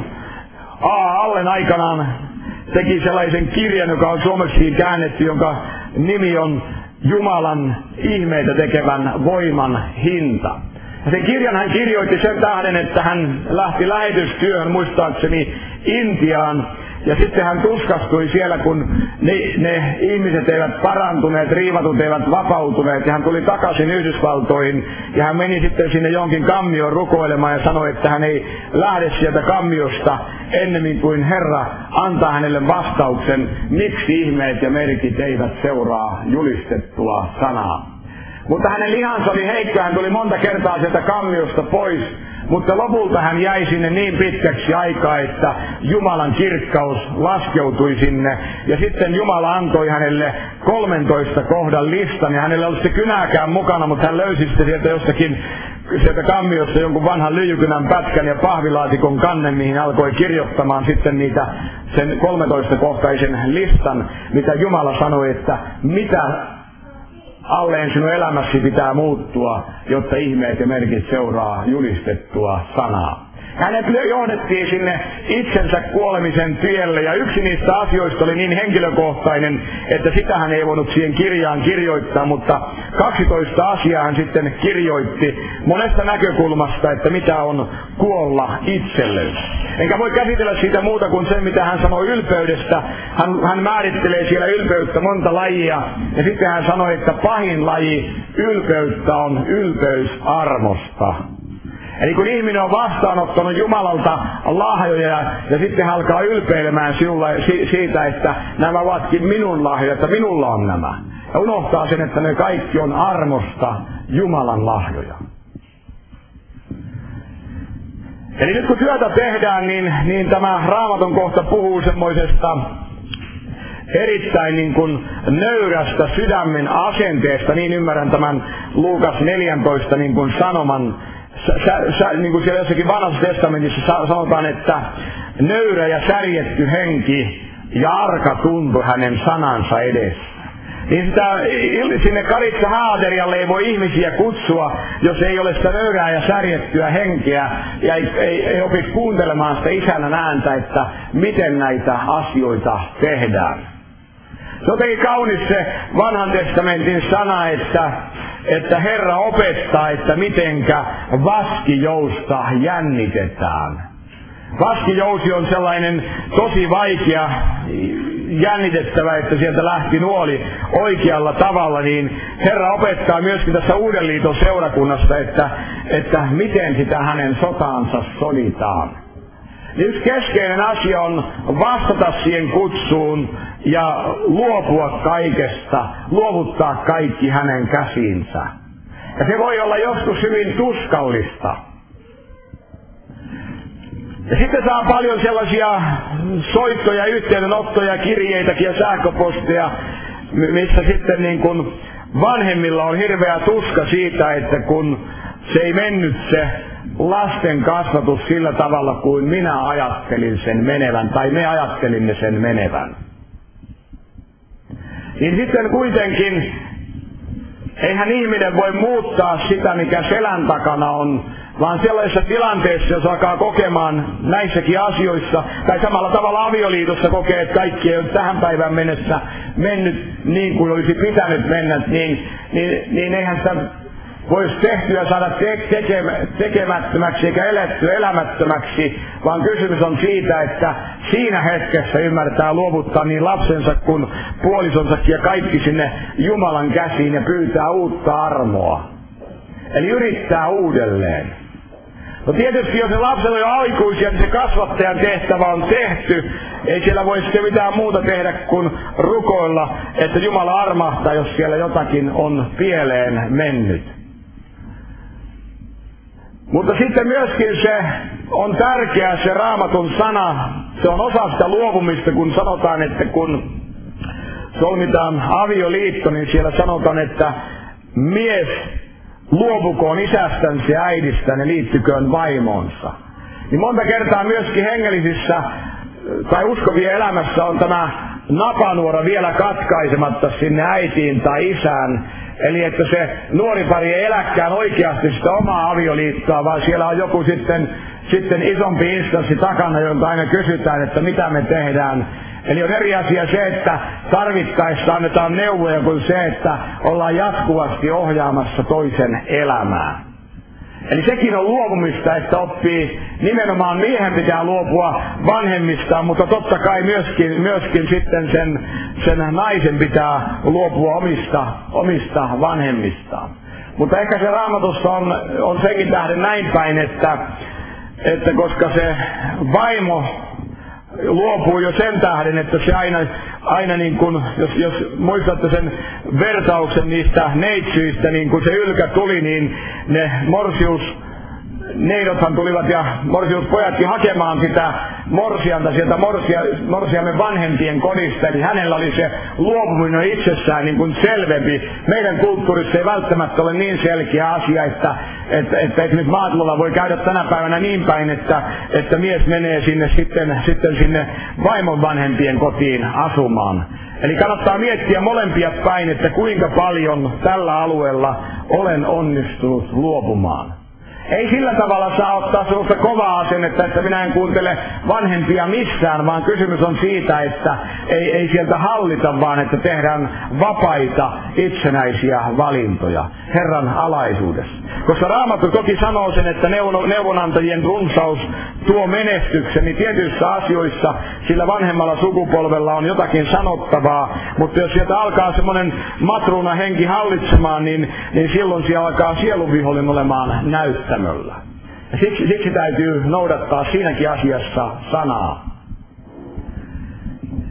A. Allen aikanaan teki sellaisen kirjan, joka on suomeksi käännetty, jonka nimi on Jumalan ihmeitä tekevän voiman hinta. Ja sen kirjan hän kirjoitti sen tähden, että hän lähti lähetystyöhön muistaakseni Intiaan. Ja sitten hän tuskastui siellä, kun ne ihmiset eivät parantuneet, riivatut eivät vapautuneet. Ja hän tuli takaisin Yhdysvaltoihin ja hän meni sitten sinne jonkin kammioon rukoilemaan ja sanoi, että hän ei lähde sieltä kammiosta ennemmin kuin Herra antaa hänelle vastauksen, miksi ihmeet ja merkit eivät seuraa julistettua sanaa. Mutta hänen lihansa oli heikko, hän tuli monta kertaa sieltä kammiosta pois. Mutta lopulta hän jäi sinne niin pitkäksi aikaa, että Jumalan kirkkaus laskeutui sinne. Ja sitten Jumala antoi hänelle 13 kohdan listan. Ja hänellä ei ollut se kynääkään mukana, mutta hän löysi sitten sieltä kammiosta jonkun vanhan lyijykynän pätkän ja pahvilaatikon kannen, mihin alkoi kirjoittamaan sitten sen 13-kohtaisen listan, mitä Jumala sanoi, että mitä alleen sinun elämäsi pitää muuttua, jotta ihmeet ja merkit seuraa julistettua sanaa. Hänet johdettiin sinne itsensä kuolemisen tielle, ja yksi niistä asioista oli niin henkilökohtainen, että sitä hän ei voinut siihen kirjaan kirjoittaa, mutta 12 asiaa hän sitten kirjoitti monesta näkökulmasta, että mitä on kuolla itselleen. Enkä voi käsitellä siitä muuta kuin sen, mitä hän sanoi ylpeydestä. Hän määrittelee siellä ylpeyttä monta lajia, ja sitten hän sanoi, että pahin laji ylpeyttä on ylpeys armosta. Eli kun ihminen on vastaanottanut Jumalalta lahjoja ja sitten hän alkaa ylpeilemään siitä, että nämä ovatkin minun lahjoja, että minulla on nämä. Ja unohtaa sen, että ne kaikki on armosta Jumalan lahjoja. Eli nyt kun työtä tehdään, niin tämä Raamatun kohta puhuu semmoisesta erittäin niin kuin nöyrästä sydämen asenteesta, niin ymmärrän tämän Luukas 14 niin kuin niin kuin siellä jossakin vanhassa testamentissa sanotaan, että nöyrä ja särjetty henki ja arka tuntu hänen sanansa edessä. Niin sinne Karitsa Haaterialle ei voi ihmisiä kutsua, jos ei ole sitä nöyrää ja särjettyä henkeä ja ei opi kuuntelemaan sitä isännän ääntä, että miten näitä asioita tehdään. Se on jotenkin kaunis se vanhan testamentin sana, että Herra opettaa, että mitenkä vaskijousta jännitetään. Vaskijousi on sellainen tosi vaikea jännitettävä, että sieltä lähti nuoli oikealla tavalla, niin Herra opettaa myöskin tässä Uuden liiton seurakunnassa, että miten sitä hänen sotaansa soditaan. Yksi keskeinen asia on vastata siihen kutsuun ja luopua kaikesta, luovuttaa kaikki hänen käsiinsä. Ja se voi olla joskus hyvin tuskallista. Ja sitten saa paljon sellaisia soittoja, yhteydenottoja, kirjeitäkin ja sähköposteja, missä sitten niin kuin vanhemmilla on hirveä tuska siitä, että kun se ei mennyt se lasten kasvatus sillä tavalla kuin minä ajattelin sen menevän, tai me ajattelimme sen menevän. Niin sitten kuitenkin, eihän ihminen voi muuttaa sitä, mikä selän takana on, vaan sellaisessa tilanteessa, jos alkaa kokemaan näissäkin asioissa, tai samalla tavalla avioliitossa kokee, että kaikki ei ole tähän päivään mennessä mennyt niin kuin olisi pitänyt mennä, niin eihän sitä voisi tehtyä saada tekemättömäksi eikä elettyä elämättömäksi, vaan kysymys on siitä, että siinä hetkessä ymmärtää luovuttaa niin lapsensa kuin puolisonsakin ja kaikki sinne Jumalan käsiin ja pyytää uutta armoa. Eli yrittää uudelleen. No tietysti jos ne lapset on jo aikuisia, niin se kasvattajan tehtävä on tehty. Ei siellä voi sitten mitään muuta tehdä kuin rukoilla, että Jumala armahtaa, jos siellä jotakin on pieleen mennyt. Mutta sitten myöskin se on tärkeä se Raamatun sana, se on osa sitä luopumista, kun sanotaan, että kun solmitaan avioliitto, niin siellä sanotaan, että mies luopukoon isästänsä ja äidistään ja liittyköön vaimonsa. Niin monta kertaa myöskin hengellisissä tai uskovien elämässä on tämä napanuora vielä katkaisematta sinne äitiin tai isään. Eli että se nuori pari ei eläkään oikeasti sitä omaa avioliittoa, vaan siellä on joku sitten isompi instanssi takana, jonka aina kysytään, että mitä me tehdään. Eli on eri asia se, että tarvittaessa annetaan neuvoja, kuin se, että ollaan jatkuvasti ohjaamassa toisen elämää. Eli sekin on luopumista, että oppii nimenomaan miehen pitää luopua vanhemmistaan, mutta totta kai myöskin sitten sen naisen pitää luopua omista vanhemmistaan. Mutta ehkä se Raamatussa on senkin tähden näin päin, että koska se vaimo luopuu jo sen tähden, että se aina niin kuin, jos muistatte sen vertauksen niistä neitsyistä, niin kun se ylkä tuli, niin ne neidothan tulivat ja morsiuspojatkin hakemaan sitä morsianta sieltä morsiamen vanhempien kodista, eli hänellä oli se luopuminen itsessään niin kuin selvempi. Meidän kulttuurissa ei välttämättä ole niin selkeä asia, että nyt maatilolla voi käydä tänä päivänä niin päin, että mies menee sitten sinne vaimon vanhempien kotiin asumaan. Eli kannattaa miettiä molempia päin, että kuinka paljon tällä alueella olen onnistunut luopumaan. Ei sillä tavalla saa ottaa sellaista kovaa asennetta, että minä en kuuntele vanhempia missään, vaan kysymys on siitä, että ei sieltä hallita, vaan että tehdään vapaita, itsenäisiä valintoja Herran alaisuudessa. Koska Raamattu toki sanoo sen, että neuvonantajien runsaus tuo menestyksen, niin tietyissä asioissa sillä vanhemmalla sukupolvella on jotakin sanottavaa, mutta jos sieltä alkaa semmoinen matruuna henki hallitsemaan, niin silloin siellä alkaa sielunvihollinen olemaan näyttämällä. Ja siksi täytyy noudattaa siinäkin asiassa sanaa.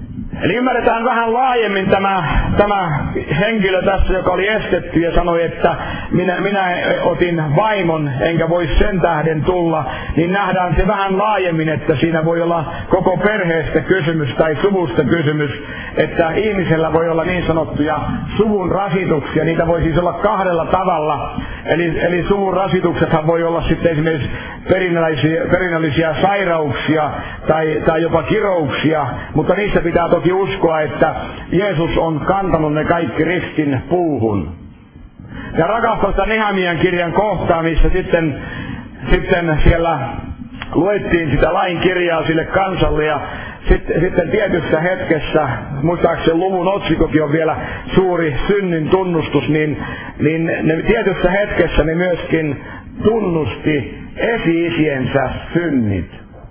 Eli ymmärretään vähän laajemmin tämä henkilö tässä, joka oli estetty ja sanoi, että minä otin vaimon enkä voi sen tähden tulla, niin nähdään se vähän laajemmin, että siinä voi olla koko perheestä kysymys tai suvusta kysymys, että ihmisellä voi olla niin sanottuja suvun rasituksia, niitä voi siis olla kahdella tavalla, eli suvun rasituksethan voi olla sitten esimerkiksi perinnöllisiä sairauksia tai jopa kirouksia, mutta niissä pitää toki uskoa, että Jeesus on kantanut ne kaikki ristin puuhun. Ja rakastan sitä Nehemian kirjan kohtaa, missä sitten siellä luettiin sitä lain kirjaa sille kansalle ja sitten tietyssä hetkessä, muistaakseni luvun otsikokin on vielä suuri synnin tunnustus, niin ne tietyssä hetkessä ne myöskin tunnusti esi-isiensä synnit.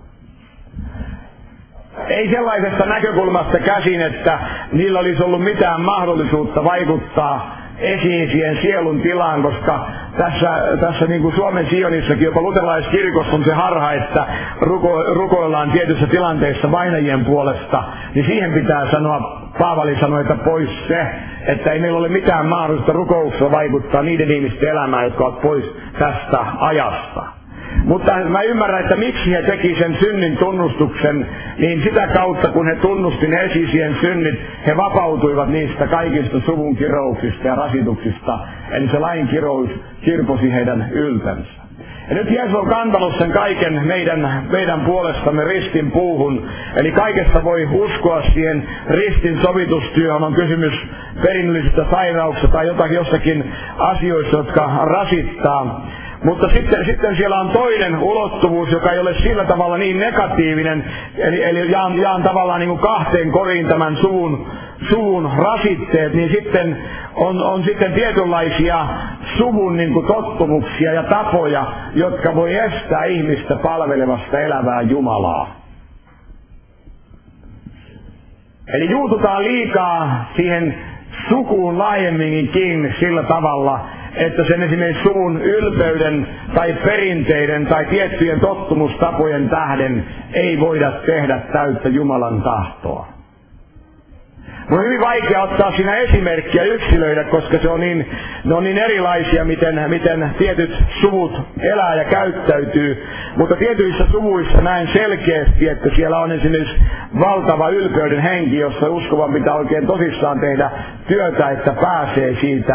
Ei sellaisesta näkökulmasta käsin, että niillä olisi ollut mitään mahdollisuutta vaikuttaa esi-isien sielun tilaan, koska tässä niin kuin Suomen Sionissakin, jopa luterilaiskirkossa on se harha, että rukoillaan tietyissä tilanteissa vainajien puolesta, niin siihen pitää sanoa, Paavali sanoi, että pois se, että ei meillä ole mitään mahdollista rukouksella vaikuttaa niiden ihmisten elämään, jotka ovat pois tästä ajasta. Mutta mä ymmärrän, että miksi he teki sen synnin tunnustuksen, niin sitä kautta kun he tunnusti ne esi-isien synnit, he vapautuivat niistä kaikista suvun kirouksista ja rasituksista. Eli se lain kirous kirposi heidän yltänsä. Ja nyt Jeesus on kantanut sen kaiken meidän puolestamme ristin puuhun. Eli kaikesta voi uskoa siihen ristin sovitustyöhön, on kysymys perinnöllisistä sairauksista tai jostakin asioista, jotka rasittaa. Mutta sitten siellä on toinen ulottuvuus, joka ei ole sillä tavalla niin negatiivinen, eli jaan tavallaan niin kuin kahteen koriin tämän suvun rasitteet, niin sitten on sitten tietynlaisia suvun niin kuin tottumuksia ja tapoja, jotka voi estää ihmistä palvelemasta elävää Jumalaa. Eli juututaan liikaa siihen sukuun laajemminkin kiinni sillä tavalla, että sen esimerkiksi suvun ylpeyden tai perinteiden tai tiettyjen tottumustapojen tähden ei voida tehdä täyttä Jumalan tahtoa. Mun on hyvin vaikea ottaa siinä esimerkkiä yksilöidä, koska ne on niin erilaisia, miten tietyt suvut elää ja käyttäytyy. Mutta tietyissä suvuissa näen selkeästi, että siellä on esimerkiksi valtava ylpeyden henki, jossa uskovan pitää oikein tosissaan tehdä työtä, että pääsee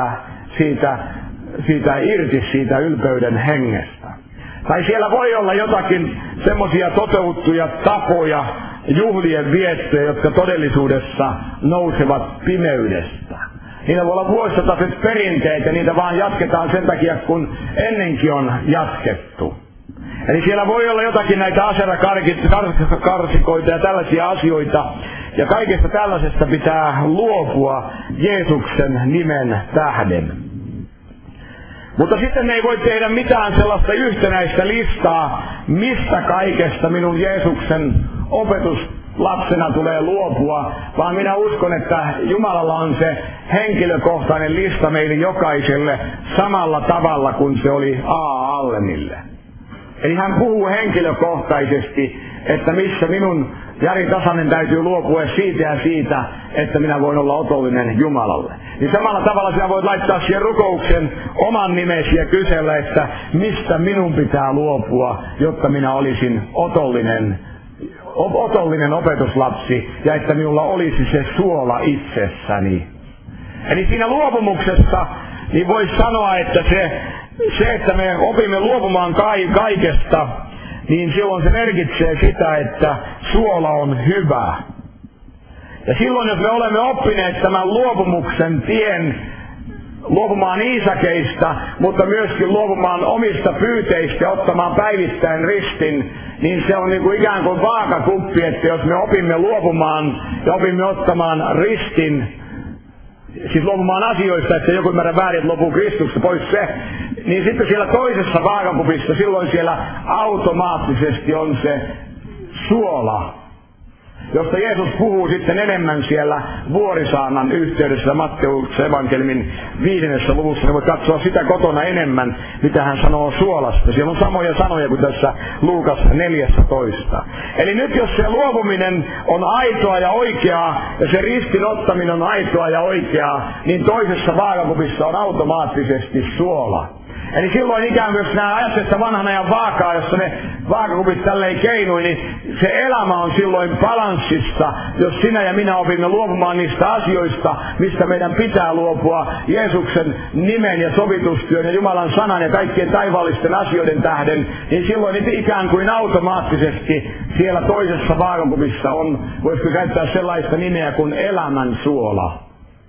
siitä irti siitä ylpeyden hengestä. Tai siellä voi olla jotakin semmoisia toteuttuja tapoja, juhlien viettoja, jotka todellisuudessa nousevat pimeydestä. Niillä voi olla vuosisataiset perinteet ja niitä vaan jatketaan sen takia, kun ennenkin on jatkettu. Eli siellä voi olla jotakin näitä asera-karsikoita ja tällaisia asioita, ja kaikesta tällaisesta pitää luopua Jeesuksen nimen tähden. Mutta sitten ei voi tehdä mitään sellaista yhtenäistä listaa, mistä kaikesta minun Jeesuksen opetuslapsena tulee luopua, vaan minä uskon, että Jumalalla on se henkilökohtainen lista meille jokaiselle samalla tavalla kuin se oli Allemille. Eli hän puhuu henkilökohtaisesti, että missä minun Jari Tasanen täytyy luopua siitä ja siitä, että minä voin olla otollinen Jumalalle. Niin samalla tavalla sinä voit laittaa siihen rukouksen oman nimesi ja kysellä, että mistä minun pitää luopua, jotta minä olisin otollinen opetuslapsi ja että minulla olisi se suola itsessäni. Eli siinä luopumuksessa niin voisi sanoa, että se, että me opimme luopumaan kaikesta, niin silloin se merkitsee sitä, että suola on hyvä. Ja silloin, jos me olemme oppineet tämän luopumuksen tien, luopumaan iisakeista, mutta myöskin luopumaan omista pyyteistä ja ottamaan päivittäin ristin, niin se on niin kuin ikään kuin vaakakuppi, että jos me opimme luopumaan ja opimme ottamaan ristin, siis luopumaan asioista, että joku ymmärrä väärin, että lopuu Kristuksesta pois se, niin sitten siellä toisessa vaakakupissa silloin siellä automaattisesti on se suola. josta Jeesus puhuu sitten enemmän siellä vuorisaarnan yhteydessä Matteuksen evankeliumin 5. luvussa. Ne voi katsoa sitä kotona enemmän, mitä hän sanoo suolasta. Siellä on samoja sanoja kuin tässä Luukas 14. Eli nyt jos se luopuminen on aitoa ja oikeaa, ja se ristin ottaminen on aitoa ja oikeaa, niin toisessa vaakakupissa on automaattisesti suola. Eli silloin ikään kuin jos nämä ajatteessa vanhan ajan vaakaa, jossa ne vaakakupit tälleen keinui, niin se elämä on silloin balanssissa, jos sinä ja minä opimme luopumaan niistä asioista, mistä meidän pitää luopua Jeesuksen nimen ja sovitustyön ja Jumalan sanan ja kaikkien taivaallisten asioiden tähden, niin silloin ikään kuin automaattisesti siellä toisessa vaakakupissa on, voisiko käyttää sellaista nimeä kuin elämän suola.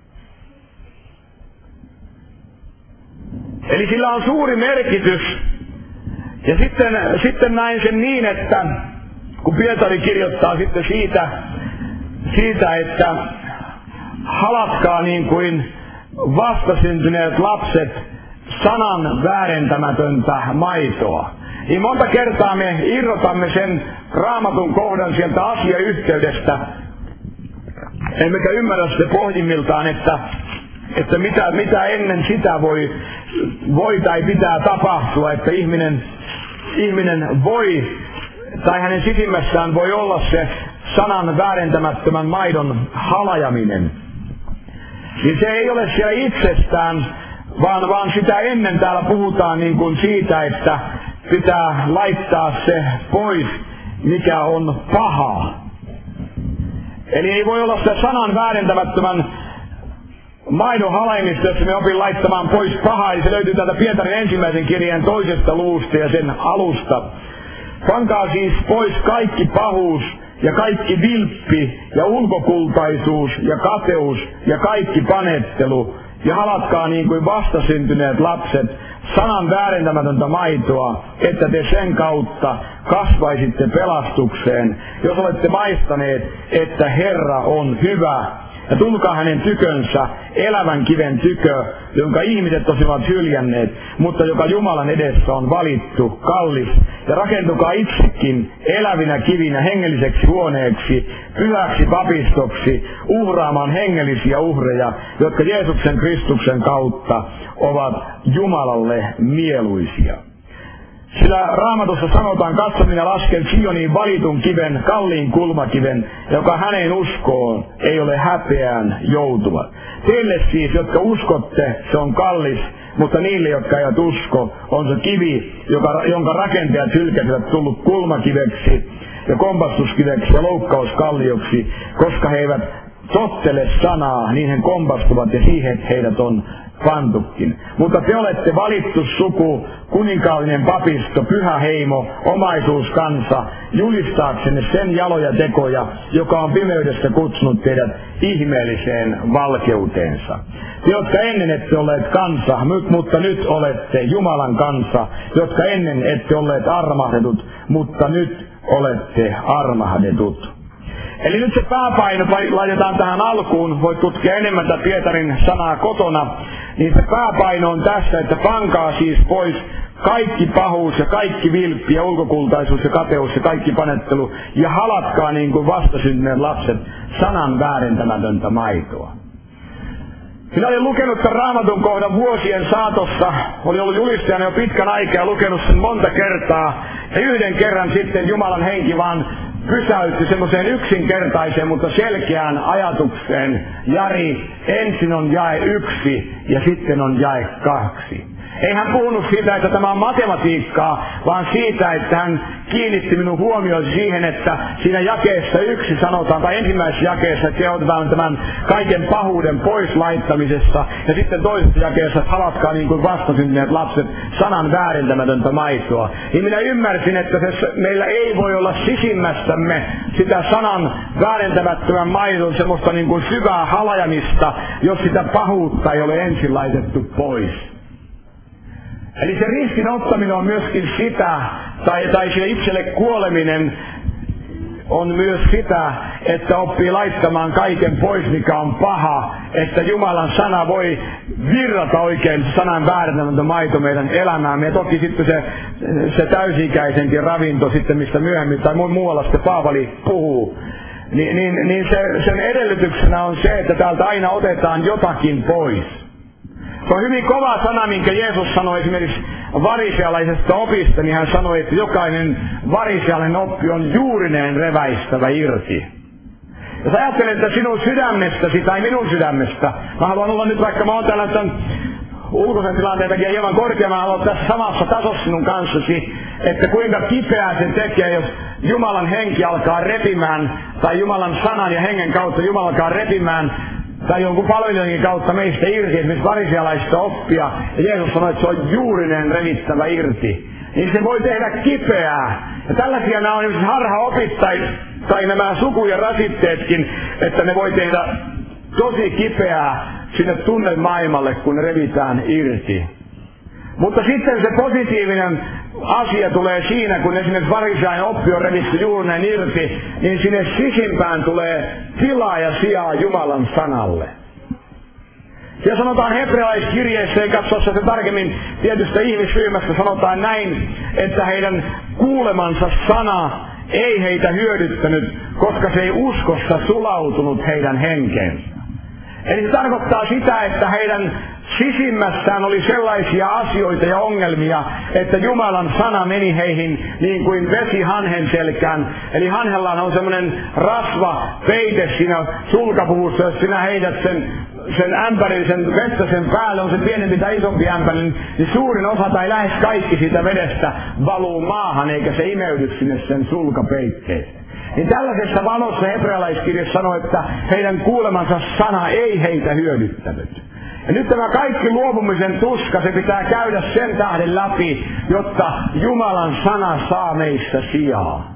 Eli sillä on suuri merkitys. Ja sitten näin sen niin, että kun Pietari kirjoittaa sitten siitä että halatkaa niin kuin vastasyntyneet lapset sanan väärentämätöntä maitoa. Niin monta kertaa me irrotamme sen Raamatun kohdan sieltä asiayhteydestä, emmekä ymmärrä sitä pohjimmiltaan, että mitä ennen sitä voi tai pitää tapahtua, että ihminen voi, tai hänen sisimmässään voi olla se sanan väärentämättömän maidon halajaminen. Niin se ei ole siellä itsestään, vaan sitä ennen täällä puhutaan niin kuin siitä, että pitää laittaa se pois, mikä on paha. Eli ei voi olla se sanan väärentämättömän maidon halajamista, jos me opin laittamaan pois pahaa, eli se löytyy täältä Pietarin ensimmäisen kirjeen 2. luvusta ja sen alusta. Pankaa siis pois kaikki pahuus ja kaikki vilppi ja ulkokultaisuus ja kateus ja kaikki panettelu ja halatkaa niin kuin vastasyntyneet lapset sanan väärentämätöntä maitoa, että te sen kautta kasvaisitte pelastukseen, jos olette maistaneet, että Herra on hyvä. Ja tulkaa hänen tykönsä, elävän kiven tykö, jonka ihmiset olisivat hyljänneet, mutta joka Jumalan edessä on valittu, kallis. Ja rakentukaa itsekin elävinä kivinä hengelliseksi huoneeksi, pyhäksi papistoksi, uhraamaan hengellisiä uhreja, jotka Jeesuksen Kristuksen kautta ovat Jumalalle mieluisia. Sillä Raamatussa sanotaan, katso minä lasken Sioniin valitun kiven, kalliin kulmakiven, joka hänen uskoon ei ole häpeään joutuva. Teille siis, jotka uskotte, se on kallis, mutta niille, jotka eivät usko, on se kivi, jonka rakentajat hylkäsivät, tullut kulmakiveksi ja kompastuskiveksi ja loukkauskallioksi, koska he eivät tottele sanaa, niin he kompastuvat ja siihen heidät on pantukin. Mutta te olette valittu suku, kuninkaallinen papisto, pyhä heimo, omaisuuskansa, julistaaksenne sen jaloja tekoja, joka on pimeydessä kutsunut teidät ihmeelliseen valkeuteensa. Te, jotka ennen ette olleet kansa, mutta nyt olette Jumalan kansa, jotka ennen ette olleet armahdetut, mutta nyt olette armahdetut. Eli nyt se pääpaino laitetaan tähän alkuun, voit tutkia enemmän tätä Pietarin sanaa kotona, niin se pääpaino on tässä, että pankaa siis pois kaikki pahuus ja kaikki vilppi ja ulkokultaisuus ja kateus ja kaikki panettelu ja halatkaa niin kuin vastasyntyneet lapset sanan väärentämätöntä maitoa. Minä olin lukenut tämän Raamatun kohdan vuosien saatossa, olin ollut julistajana jo pitkän aikaa ja lukenut sen monta kertaa ja yhden kerran sitten Jumalan henki vaan pysäytti semmoiseen yksinkertaiseen, mutta selkeään ajatukseen. Jari, ensin on jae 1 ja sitten on jae 2. Ei hän puhunut siitä, että tämä on matematiikkaa, vaan siitä, että hän kiinnitti minun huomioon siihen, että siinä jakeessa 1 sanotaan, tai ensimmäisessä jakeessa, että kehotetaan tämän kaiken pahuuden pois laittamisessa, ja sitten toisessa jakeessa, että halatkaa niin kuin vastasyntyneet lapset sanan väärentämätöntä maitoa. Niin minä ymmärsin, että meillä ei voi olla sisimmässämme sitä sanan väärentämättömän maidon semmoista niin kuin syvää halajamista, jos sitä pahuutta ei ole ensin laitettu pois. Eli se riskin ottaminen on myöskin sitä, tai se itselle kuoleminen on myös sitä, että oppii laittamaan kaiken pois, mikä on paha, että Jumalan sana voi virrata oikein sanan väärentämätön maito meidän elämäämme. Ja toki sitten se täysi-ikäisenkin ravinto sitten, mistä myöhemmin tai muualla sitten Paavali puhuu. sen edellytyksenä on se, että täältä aina otetaan jotakin pois. Se on hyvin kova sana, minkä Jeesus sanoi esimerkiksi varisealaisesta opista, niin hän sanoi, että jokainen varisealainen oppi on juurineen reväistävä irti. Jos ajattelen, että sinun sydämestäsi tai minun sydämestä, mä haluan olla nyt, vaikka mä oon täällä tämän ulkoisen tilanteen takia hieman korkeamman, haluan tässä samassa tasossa sinun kanssasi, että kuinka kipeää se tekee, jos Jumalan henki alkaa repimään, tai Jumalan sanan ja hengen kautta Jumala alkaa repimään, tai jonkun palvelijankin kautta meistä irti, esimerkiksi varisealaista oppia, ja Jeesus sanoi, että se on juurinen revittävä irti. Niin se voi tehdä kipeää. Ja tällaisia nämä on esimerkiksi harhaopit tai nämä suku- ja rasitteetkin, että ne voi tehdä tosi kipeää sinne tunnemaailmalle, kun ne revitään irti. Mutta sitten se positiivinen asia tulee siinä, kun esimerkiksi varisealainen oppi on revitty juurineen irti, niin sinne sisimpään tulee tilaa ja sijaa Jumalan sanalle. Ja sanotaan hebrealaiskirjeessä, ei katsoa sitä tarkemmin tietystä ihmisryhmästä, sanotaan näin, että heidän kuulemansa sana ei heitä hyödyttänyt, koska se ei uskossa sulautunut heidän henkeensä. Eli se tarkoittaa sitä, että heidän sisimmässään oli sellaisia asioita ja ongelmia, että Jumalan sana meni heihin niin kuin vesi hanhen selkään. Eli hanhella on semmoinen rasva peite siinä sulkapuvussa, jos sinä heidät sen ämpärin, sen vettä sen päälle, on se pienempi tai isompi ämpäri, niin suurin osa tai lähes kaikki siitä vedestä valuu maahan, eikä se imeydy sinne sen sulkapeitteeseen. Niin tällaisessa valossa hebrealaiskirja sanoo, että heidän kuulemansa sana ei heitä hyödyttänyt. Ja nyt tämä kaikki luopumisen tuska, se pitää käydä sen tähden läpi, jotta Jumalan sana saa meissä sijaa.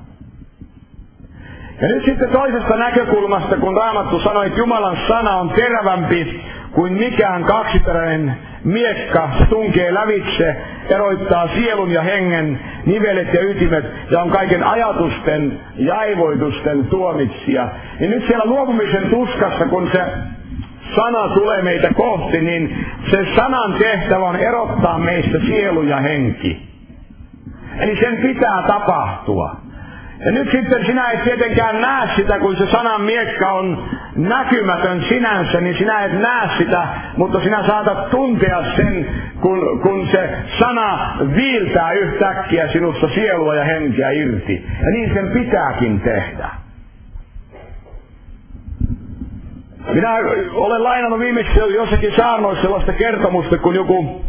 Ja nyt sitten toisesta näkökulmasta, kun Raamattu sanoi, että Jumalan sana on terävämpi kuin mikään kaksiteräinen miekka, se tunkee lävitse, eroittaa sielun ja hengen, nivelet ja ytimet, ja on kaiken ajatusten ja aivoitusten tuomitsija. Ja nyt siellä luopumisen tuskassa, kun se sana tulee meitä kohti, niin se sanan tehtävä on erottaa meistä sielu ja henki. Eli sen pitää tapahtua. Ja nyt sitten sinä et tietenkään näe sitä, kun se sanan miekka on näkymätön sinänsä, niin sinä et näe sitä, mutta sinä saatat tuntea sen, kun se sana viiltää yhtäkkiä sinusta sielua ja henkeä irti. Ja niin sen pitääkin tehdä. Minä olen lainannut viimeksi jossakin saarnoissa sellaista kertomusta, kun joku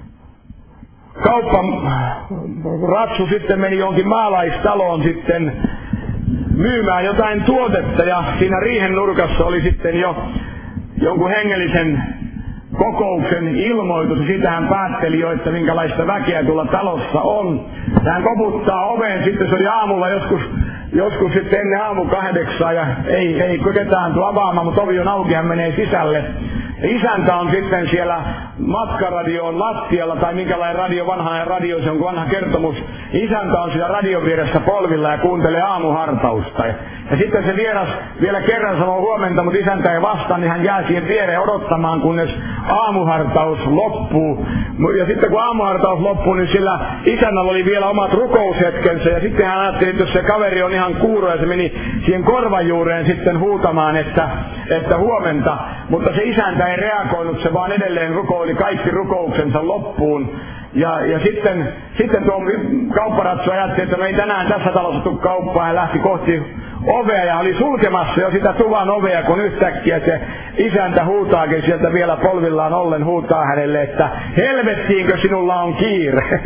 kaupparatsu sitten meni jonkin maalaistaloon sitten myymään jotain tuotetta, ja siinä riihen nurkassa oli sitten jo jonkun hengellisen kokouksen ilmoitus, ja siitä hän päätteli jo, että minkälaista väkeä tuolla talossa on. Hän koputtaa oveen, sitten se oli aamulla joskus sitten ennen aamu 8, ja ei ketään tule avaamaan, mutta ovi on auki, hän menee sisälle. Isäntä on sitten siellä matkaradioon lattialla, tai minkälainen radio, vanha radio, se on vanha kertomus. Isäntä on siellä radion vieressä polvilla ja kuuntelee aamuhartausta. Ja sitten se vieras vielä kerran sanoo huomenta, mutta isäntä ei vastaa, niin hän jää siihen viereen odottamaan, kunnes aamuhartaus loppuu. Ja sitten kun aamuhartaus loppuu, niin sillä isännällä oli vielä omat rukoushetkensä, ja sitten hän ajatteli, että jos se kaveri on ihan kuuro, ja se meni siihen korvajuureen sitten huutamaan, että huomenta. Mutta se isäntä ei reagoinut, se vaan edelleen rukoili kaikki rukouksensa loppuun. Ja sitten tuo kaupparatsu ajatteli, että me ei tänään tässä talossa tule kauppaan, ja lähti kohti ovea ja oli sulkemassa jo sitä tuvan ovea, kun yhtäkkiä se isäntä huutaakin sieltä vielä polvillaan ollen, huutaa hänelle, että helvettiinkö sinulla on kiire.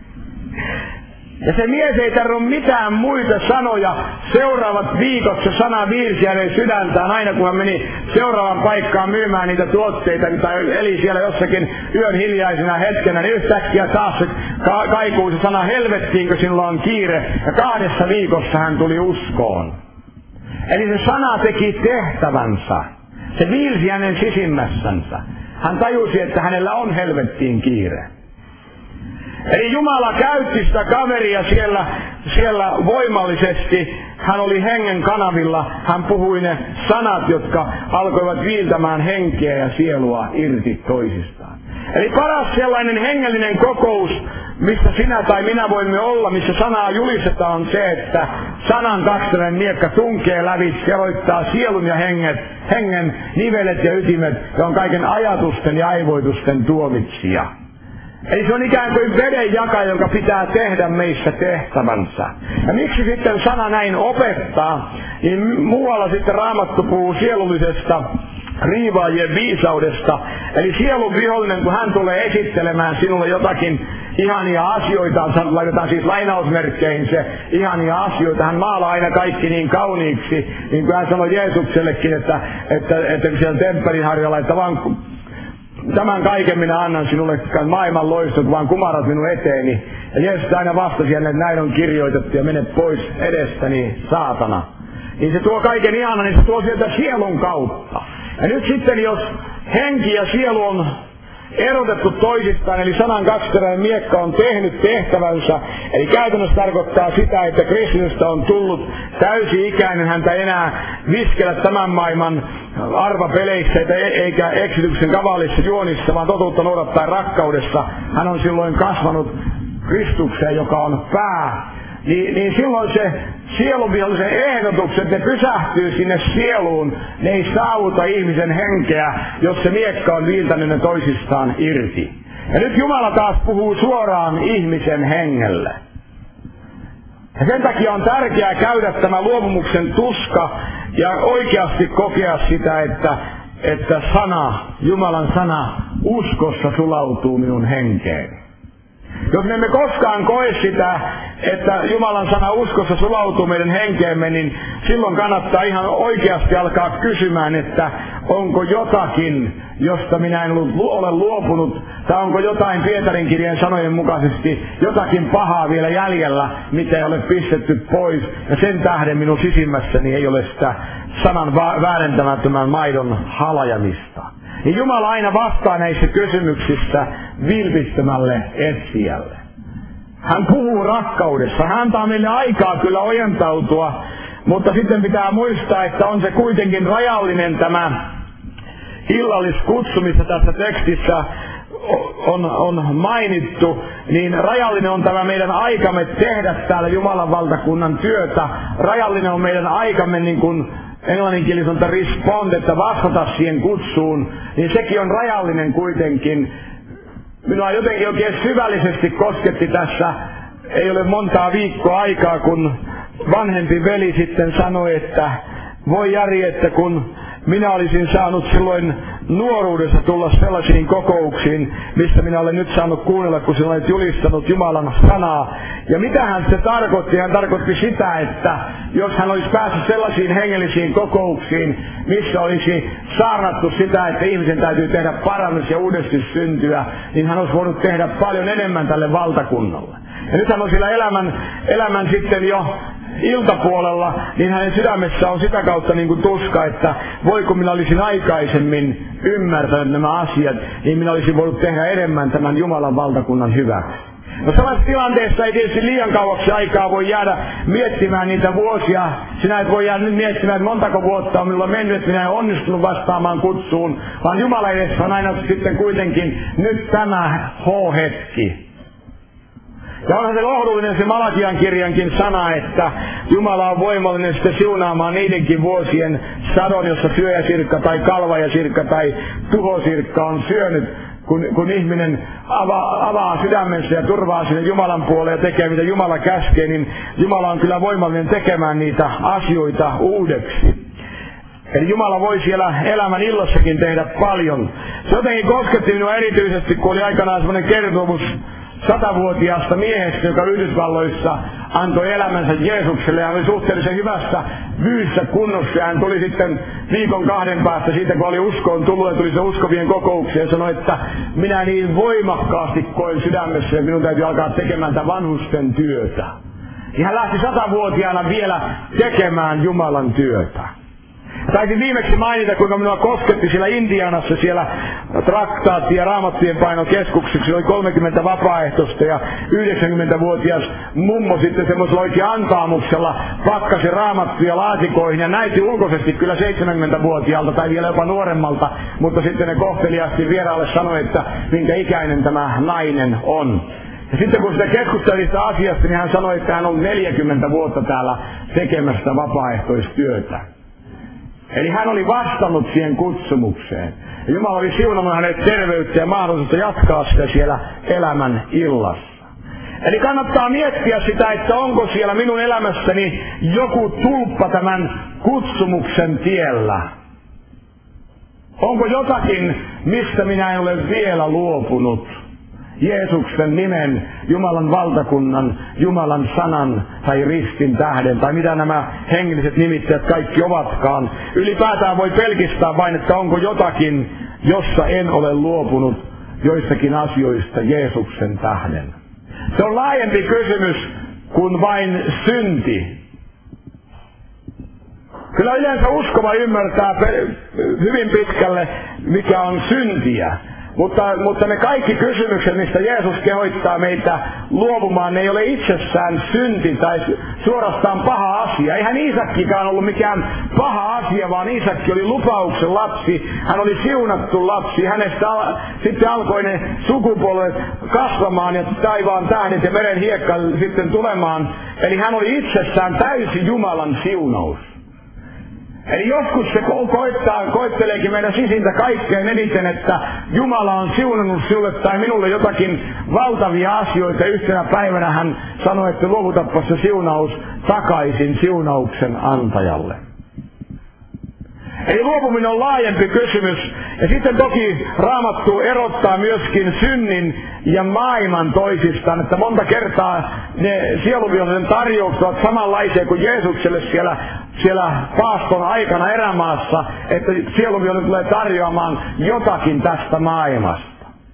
Ja se mies ei tarvitse mitään muita sanoja. Seuraavat viikot se sana viilsi hänen sydäntään aina, kun hän meni seuraavan paikkaan myymään niitä tuotteita, tai eli siellä jossakin yön hiljaisena hetkenä, niin yhtäkkiä taas se kaikuu se sana, helvettiinkö sinulla on kiire, ja 2 viikossa hän tuli uskoon. Eli se sana teki tehtävänsä. Se viilsi hänen sisimmässänsä. Hän tajusi, että hänellä on helvettiin kiire. Eli Jumala käytti sitä kaveria siellä voimallisesti. Hän oli hengen kanavilla. Hän puhui ne sanat, jotka alkoivat viiltämään henkeä ja sielua irti toisistaan. Eli paras sellainen hengellinen kokous, missä sinä tai minä voimme olla, missä sanaa julistetaan, on se, että sanan kaksiteräinen miekka tunkee lävitse, eroittaa sielun ja hengen nivelet ja ytimet, ja on kaiken ajatusten ja aivoitusten tuomitsija. Eli se on ikään kuin vedenjakaja, jonka pitää tehdä meissä tehtävänsä. Ja miksi sitten sana näin opettaa, niin muualla sitten Raamattu puhuu sielullisesta riivaajien viisaudesta. Eli sielun vihollinen, kun hän tulee esittelemään sinulle jotakin ihania asioita, laitetaan siis lainausmerkkeihin se ihania asioita, hän maalaa aina kaikki niin kauniiksi, niin kuin hän sanoi Jeesuksellekin, että siellä temppeliharjalla, että vaan tämän kaiken minä annan sinulle, maailman loistot, vaan kumarat minun eteeni. Ja Jeesus aina vastasi hänelle, että näin on kirjoitettu ja mene pois edestäni, saatana. Niin se tuo kaiken ihanan, niin se tuo sieltä sielun kautta. Ja nyt sitten, jos henki ja sielu on erotettu toisistaan, eli sanan kaksiteräinen miekka on tehnyt tehtävänsä, eli käytännössä tarkoittaa sitä, että Kristusta on tullut täysi-ikäinen, häntä enää viskellä tämän maailman arvapeleissä eikä eksityksen kavalissa juonissa, vaan totuutta noudattaa rakkaudessa. Hän on silloin kasvanut Kristukseen, joka on pää. Niin silloin se sielunvihollisen ehdotukset, ne pysähtyy sinne sieluun, ne ei saavuta ihmisen henkeä, jos se miekka on viiltänyt ne toisistaan irti. Ja nyt Jumala taas puhuu suoraan ihmisen hengelle. Ja sen takia on tärkeää käydä tämä luopumuksen tuska ja oikeasti kokea sitä, että sana, Jumalan sana, uskossa sulautuu minun henkeeni. Jos me emme koskaan koe sitä, että Jumalan sana uskossa sulautuu meidän henkeemme, niin silloin kannattaa ihan oikeasti alkaa kysymään, että onko jotakin, josta minä en ole luopunut, tai onko jotain Pietarin kirjeen sanojen mukaisesti jotakin pahaa vielä jäljellä, mitä ei ole pistetty pois, ja sen tähden minun sisimmässäni ei ole sitä sanan väärentämättömän maidon halajamista. Ja Jumala aina vastaa näissä kysymyksissä vilpittömälle etsijälle. Hän puhuu rakkaudessa. Hän antaa meille aikaa kyllä ojentautua, mutta sitten pitää muistaa, että on se kuitenkin rajallinen tämä illalliskutsu, missä tässä tekstissä on mainittu, niin rajallinen on tämä meidän aikamme tehdä täällä Jumalan valtakunnan työtä. Rajallinen on meidän aikamme niin kuin englanninkielisen on respond, että vastata siihen kutsuun, niin sekin on rajallinen kuitenkin. Minua jotenkin oikein syvällisesti kosketti tässä, ei ole montaa viikkoa aikaa, kun vanhempi veli sitten sanoi, että voi Jari, että kun minä olisin saanut silloin nuoruudessa tulla sellaisiin kokouksiin, missä minä olen nyt saanut kuunnella, kun sinä olet julistanut Jumalan sanaa. Ja mitä hän se tarkoitti? Hän tarkoitti sitä, että jos hän olisi päässyt sellaisiin hengellisiin kokouksiin, missä olisi saarnattu sitä, että ihmisen täytyy tehdä parannus ja uudesti syntyä, niin hän olisi voinut tehdä paljon enemmän tälle valtakunnalle. Ja nyt hän on siellä elämän sitten jo iltapuolella, niin hänen sydämessä on sitä kautta niin kuin tuska, että voiko minä olisin aikaisemmin ymmärtänyt nämä asiat, niin minä olisin voinut tehdä enemmän tämän Jumalan valtakunnan hyväksi. No sellaisessa tilanteessa ei tietysti liian kauaksi aikaa voi jäädä miettimään niitä vuosia. Sinä et voi jäädä nyt miettimään, että montako vuotta on minulla mennyt, että minä en onnistunut vastaamaan kutsuun, vaan Jumala edessä on aina sitten kuitenkin nyt tämä H-hetki. Ja onhan se lohdullinen se Malakian kirjankin sana, että Jumala on voimallinen sitten siunaamaan niidenkin vuosien sadon, jossa syöjäsirkka tai kalvajasirkka tai tuhosirkka on syönyt, kun ihminen avaa sydämensä ja turvaa sinne Jumalan puoleen ja tekee mitä Jumala käskee, niin Jumala on kyllä voimallinen tekemään niitä asioita uudeksi. Eli Jumala voi siellä elämän illassakin tehdä paljon. Se jotenkin kosketti minua erityisesti, kun oli aikanaan semmoinen kertomus 100-vuotiaasta miehestä, joka Yhdysvalloissa antoi elämänsä Jeesukselle ja oli suhteellisen hyvässä vyyssä kunnossa. Ja hän tuli sitten viikon kahden päästä siitä, kun oli uskoon tullut ja tuli se uskovien kokoukseen ja sanoi, että minä niin voimakkaasti koen sydämessä ja minun täytyy alkaa tekemään tätä vanhusten työtä. Ja hän lähti 100-vuotiaana vielä tekemään Jumalan työtä. Taisin viimeksi mainita, kuinka minua kosketti siellä Indianassa, siellä traktaatti- ja raamattujen painokeskuksessa. Oli 30 vapaaehtoista ja 90-vuotias mummo sitten semmoisella oikein antaamuksella pakkasi raamattuja laatikoihin ja näytti ulkoisesti kyllä 70-vuotiaalta tai vielä jopa nuoremmalta, mutta sitten ne kohteliaasti vieraalle sanoi, että minkä ikäinen tämä nainen on. Ja sitten kun sitä keskusteli sitä asiasta, niin hän sanoi, että hän on 40 vuotta täällä tekemässä vapaaehtoistyötä. Eli hän oli vastannut siihen kutsumukseen. Ja Jumala oli siunannut hänet terveyttä ja mahdollisuutta jatkaa sitä siellä elämän illassa. Eli kannattaa miettiä sitä, että onko siellä minun elämässäni joku tulppa tämän kutsumuksen tiellä. Onko jotakin, mistä minä en ole vielä luopunut? Jeesuksen nimen, Jumalan valtakunnan, Jumalan sanan tai ristin tähden, tai mitä nämä hengelliset nimittäjät kaikki ovatkaan. Ylipäätään voi pelkistää vain, että onko jotakin, jossa en ole luopunut joistakin asioista Jeesuksen tähden. Se on laajempi kysymys kuin vain synti. Kyllä yleensä uskova ymmärtää hyvin pitkälle, mikä on syntiä. Mutta ne kaikki kysymykset, mistä Jeesus kehottaa meitä luopumaan, ne ei ole itsessään synti tai suorastaan paha asia. Eihän Iisakkikaan ollut mikään paha asia, vaan Iisakki oli lupauksen lapsi. Hän oli siunattu lapsi. Hänestä sitten alkoi ne sukupolvet kasvamaan ja taivaan tähdet ja meren hiekka sitten tulemaan. Eli hän oli itsessään täysi Jumalan siunaus. Eli joskus se koetteleekin meidän sisintä kaikkein eniten, että Jumala on siunannut sinulle tai minulle jotakin valtavia asioita. Yhtenä päivänä hän sanoi, että luovutappa se siunaus takaisin siunauksen antajalle. Eli luopuminen on laajempi kysymys. Ja sitten toki Raamattu erottaa myöskin synnin ja maailman toisistaan, että monta kertaa ne sieluvihollisen tarjoukset ovat samanlaisia kuin Jeesukselle siellä paaston aikana erämaassa, että sieluvihollinen tulee tarjoamaan jotakin tästä maailmasta.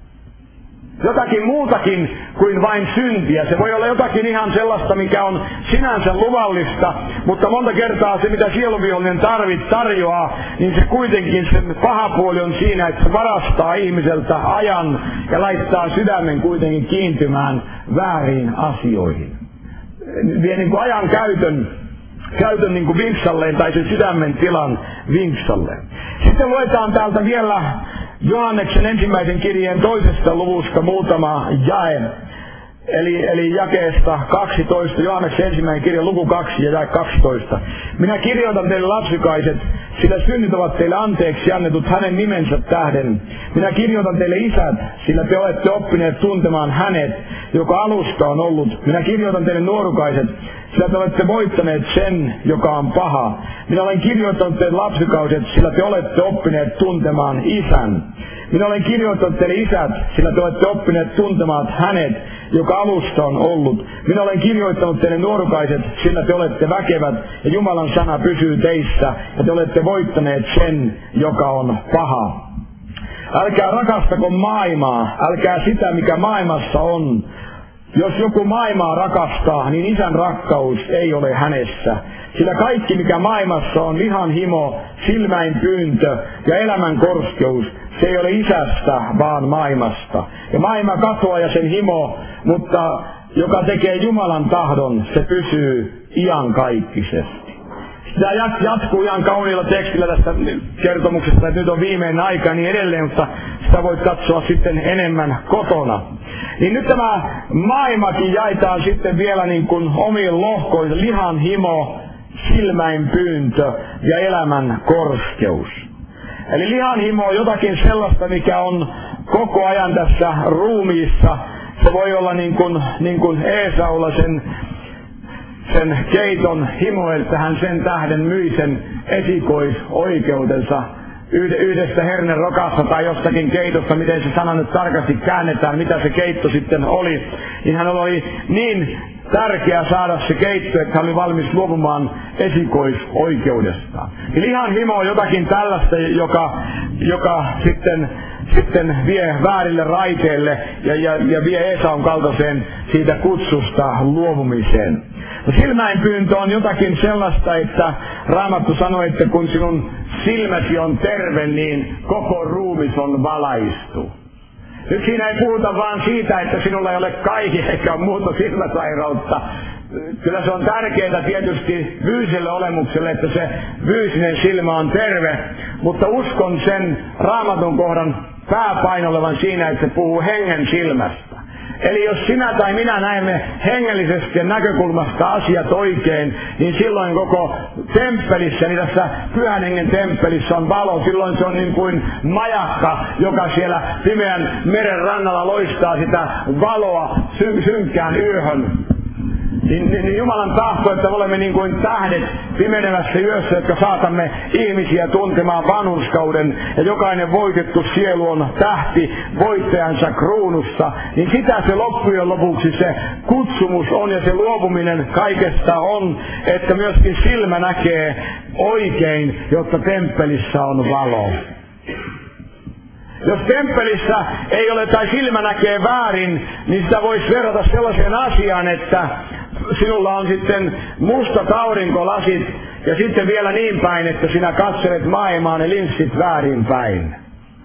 Jotakin muutakin kuin vain syntiä. Se voi olla jotakin ihan sellaista, mikä on sinänsä luvallista, mutta monta kertaa se, mitä sieluvihollinen tarjoaa, niin se kuitenkin sen paha puoli on siinä, että se varastaa ihmiseltä ajan ja laittaa sydämen kuitenkin kiintymään vääriin asioihin. Vie niin kuin ajan käytön niin kuin vinksalleen tai sen sydämen tilan vinksalleen. Sitten luetaan täältä vielä Johanneksen ensimmäisen kirjeen 2. luvusta muutama jae. Eli jakeesta 12, Johanneksen ensimmäinen kirja, luku 2 ja jae 12. Minä kirjoitan teille lapsikaiset, sillä synnit ovat teille anteeksi annetut hänen nimensä tähden. Minä kirjoitan teille isät, sillä te olette oppineet tuntemaan hänet, joka alusta on ollut. Minä kirjoitan teille nuorukaiset, sillä te olette voittaneet sen, joka on paha. Minä olen kirjoittanut teille lapsikaiset, sillä te olette oppineet tuntemaan isän. Minä olen kirjoittanut teille isät, sillä te olette oppineet tuntemaan hänet, joka alusta on ollut. Minä olen kirjoittanut teille nuorukaiset, sillä te olette väkevät, ja Jumalan sana pysyy teissä, ja te olette voittaneet sen, joka on paha. Älkää rakastako maailmaa, älkää sitä, mikä maailmassa on. Jos joku maailmaa rakastaa, niin isän rakkaus ei ole hänessä. Sillä kaikki, mikä maailmassa on, lihan himo, silmäinpyyntö ja elämän korskeus, se ei ole isästä, vaan maailmasta. Ja maailma katoaa ja sen himo, mutta joka tekee Jumalan tahdon, se pysyy iankaikkisesti. Tämä jatkuu ihan kauniilla tekstillä tästä kertomuksesta, että nyt on viimeinen aika ja niin edelleen, mutta sitä voit katsoa sitten enemmän kotona. Niin nyt tämä maailmakin jaetaan sitten vielä niin kuin omiin lohkoihin, lihan himo, silmäinpyyntö ja elämän korskeus. Eli lihan himo on jotakin sellaista, mikä on koko ajan tässä ruumiissa. Se voi olla niin kuin Eesaulla sen keiton himo, että hän sen tähden myi sen esikoisoikeutensa yhdestä hernerokasta tai jostakin keitosta, miten se sana nyt tarkasti käännetään, mitä se keitto sitten oli, niin hän oli niin tärkeää saada se keitto, että hän oli valmis luopumaan esikoisoikeudestaan. Lihan himo on jotakin tällaista, joka sitten vie väärille raiteille ja vie Eesaun kaltaiseen siitä kutsusta luopumiseen. No, silmäinpyyntö on jotakin sellaista, että Raamattu sanoi, että kun sinun silmäsi on terve, niin koko ruumis on valaistu. Nyt siinä ei puhuta vaan siitä, että sinulla ei ole kaikki eikä muuta silmäsairautta. Kyllä se on tärkeää tietysti fyysiselle olemukselle, että se fyysinen silmä on terve, mutta uskon sen Raamatun kohdan pääpaino olevan siinä, että se puhuu hengen silmästä. Eli jos sinä tai minä näemme hengellisesti näkökulmasta asiat oikein, niin silloin koko temppelissä, niin tässä Pyhän Hengen temppelissä on valo. Silloin se on niin kuin majakka, joka siellä pimeän meren rannalla loistaa sitä valoa synkkään yöhön. Niin Jumalan tahto, että me olemme niin kuin tähdet pimenevässä yössä, jotka saatamme ihmisiä tuntemaan vanhurskauden, ja jokainen voitettu sielu on tähti voittajansa kruunussa, niin sitä se loppujen lopuksi se kutsumus on ja se luopuminen kaikesta on, että myöskin silmä näkee oikein, jotta temppelissä on valo. Jos temppelissä ei ole tai silmä näkee väärin, niin sitä voisi verrata sellaiseen asiaan, että sinulla on sitten mustat aurinkolasit ja sitten vielä niin päin, että sinä katselet maailmaa ne linssit väärinpäin.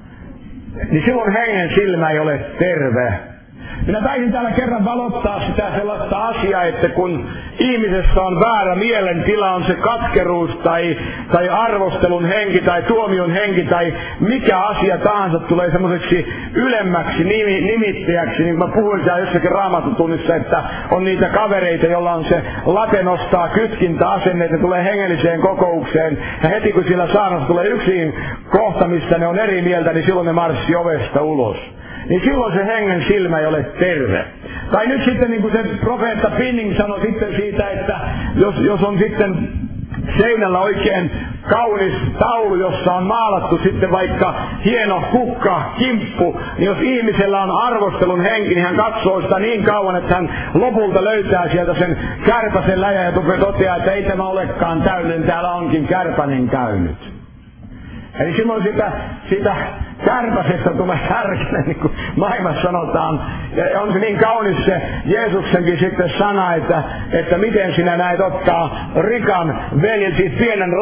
Niin silloin hengen silmä ei ole terve. Minä taisin täällä kerran valottaa sitä sellaista asiaa, että kun ihmisessä on väärä mielentila, on se katkeruus tai arvostelun henki tai tuomion henki tai mikä asia tahansa tulee semmoiseksi ylemmäksi nimittäjäksi, niin kuin mä puhuin siellä jossakin Raamattutunnissa, että on niitä kavereita, joilla on se late nostaa kytkintäasenne, että ne tulee hengelliseen kokoukseen ja heti kun siellä saarnassa tulee yksi kohta, missä ne on eri mieltä, niin silloin ne marssii ovesta ulos. Niin silloin se hengen silmä ei ole terve. Tai nyt sitten niin kuin se profeetta Pinning sanoi sitten siitä, että jos on sitten seinällä oikein kaunis taulu, jossa on maalattu sitten vaikka hieno kimppu, niin jos ihmisellä on arvostelun henki, niin hän katsoo sitä niin kauan, että hän lopulta löytää sieltä sen kärpäsen läjän ja toteaa, että ei tämä olekaan täydellinen, täällä onkin kärpänen käynyt. Eli silloin siitä kärpäsestä tulee kärkänen, niin kuin maailmassa sanotaan. Ja on se niin kaunis se Jeesuksenkin sitten sana, että miten sinä näet ottaa rikan veljen, siis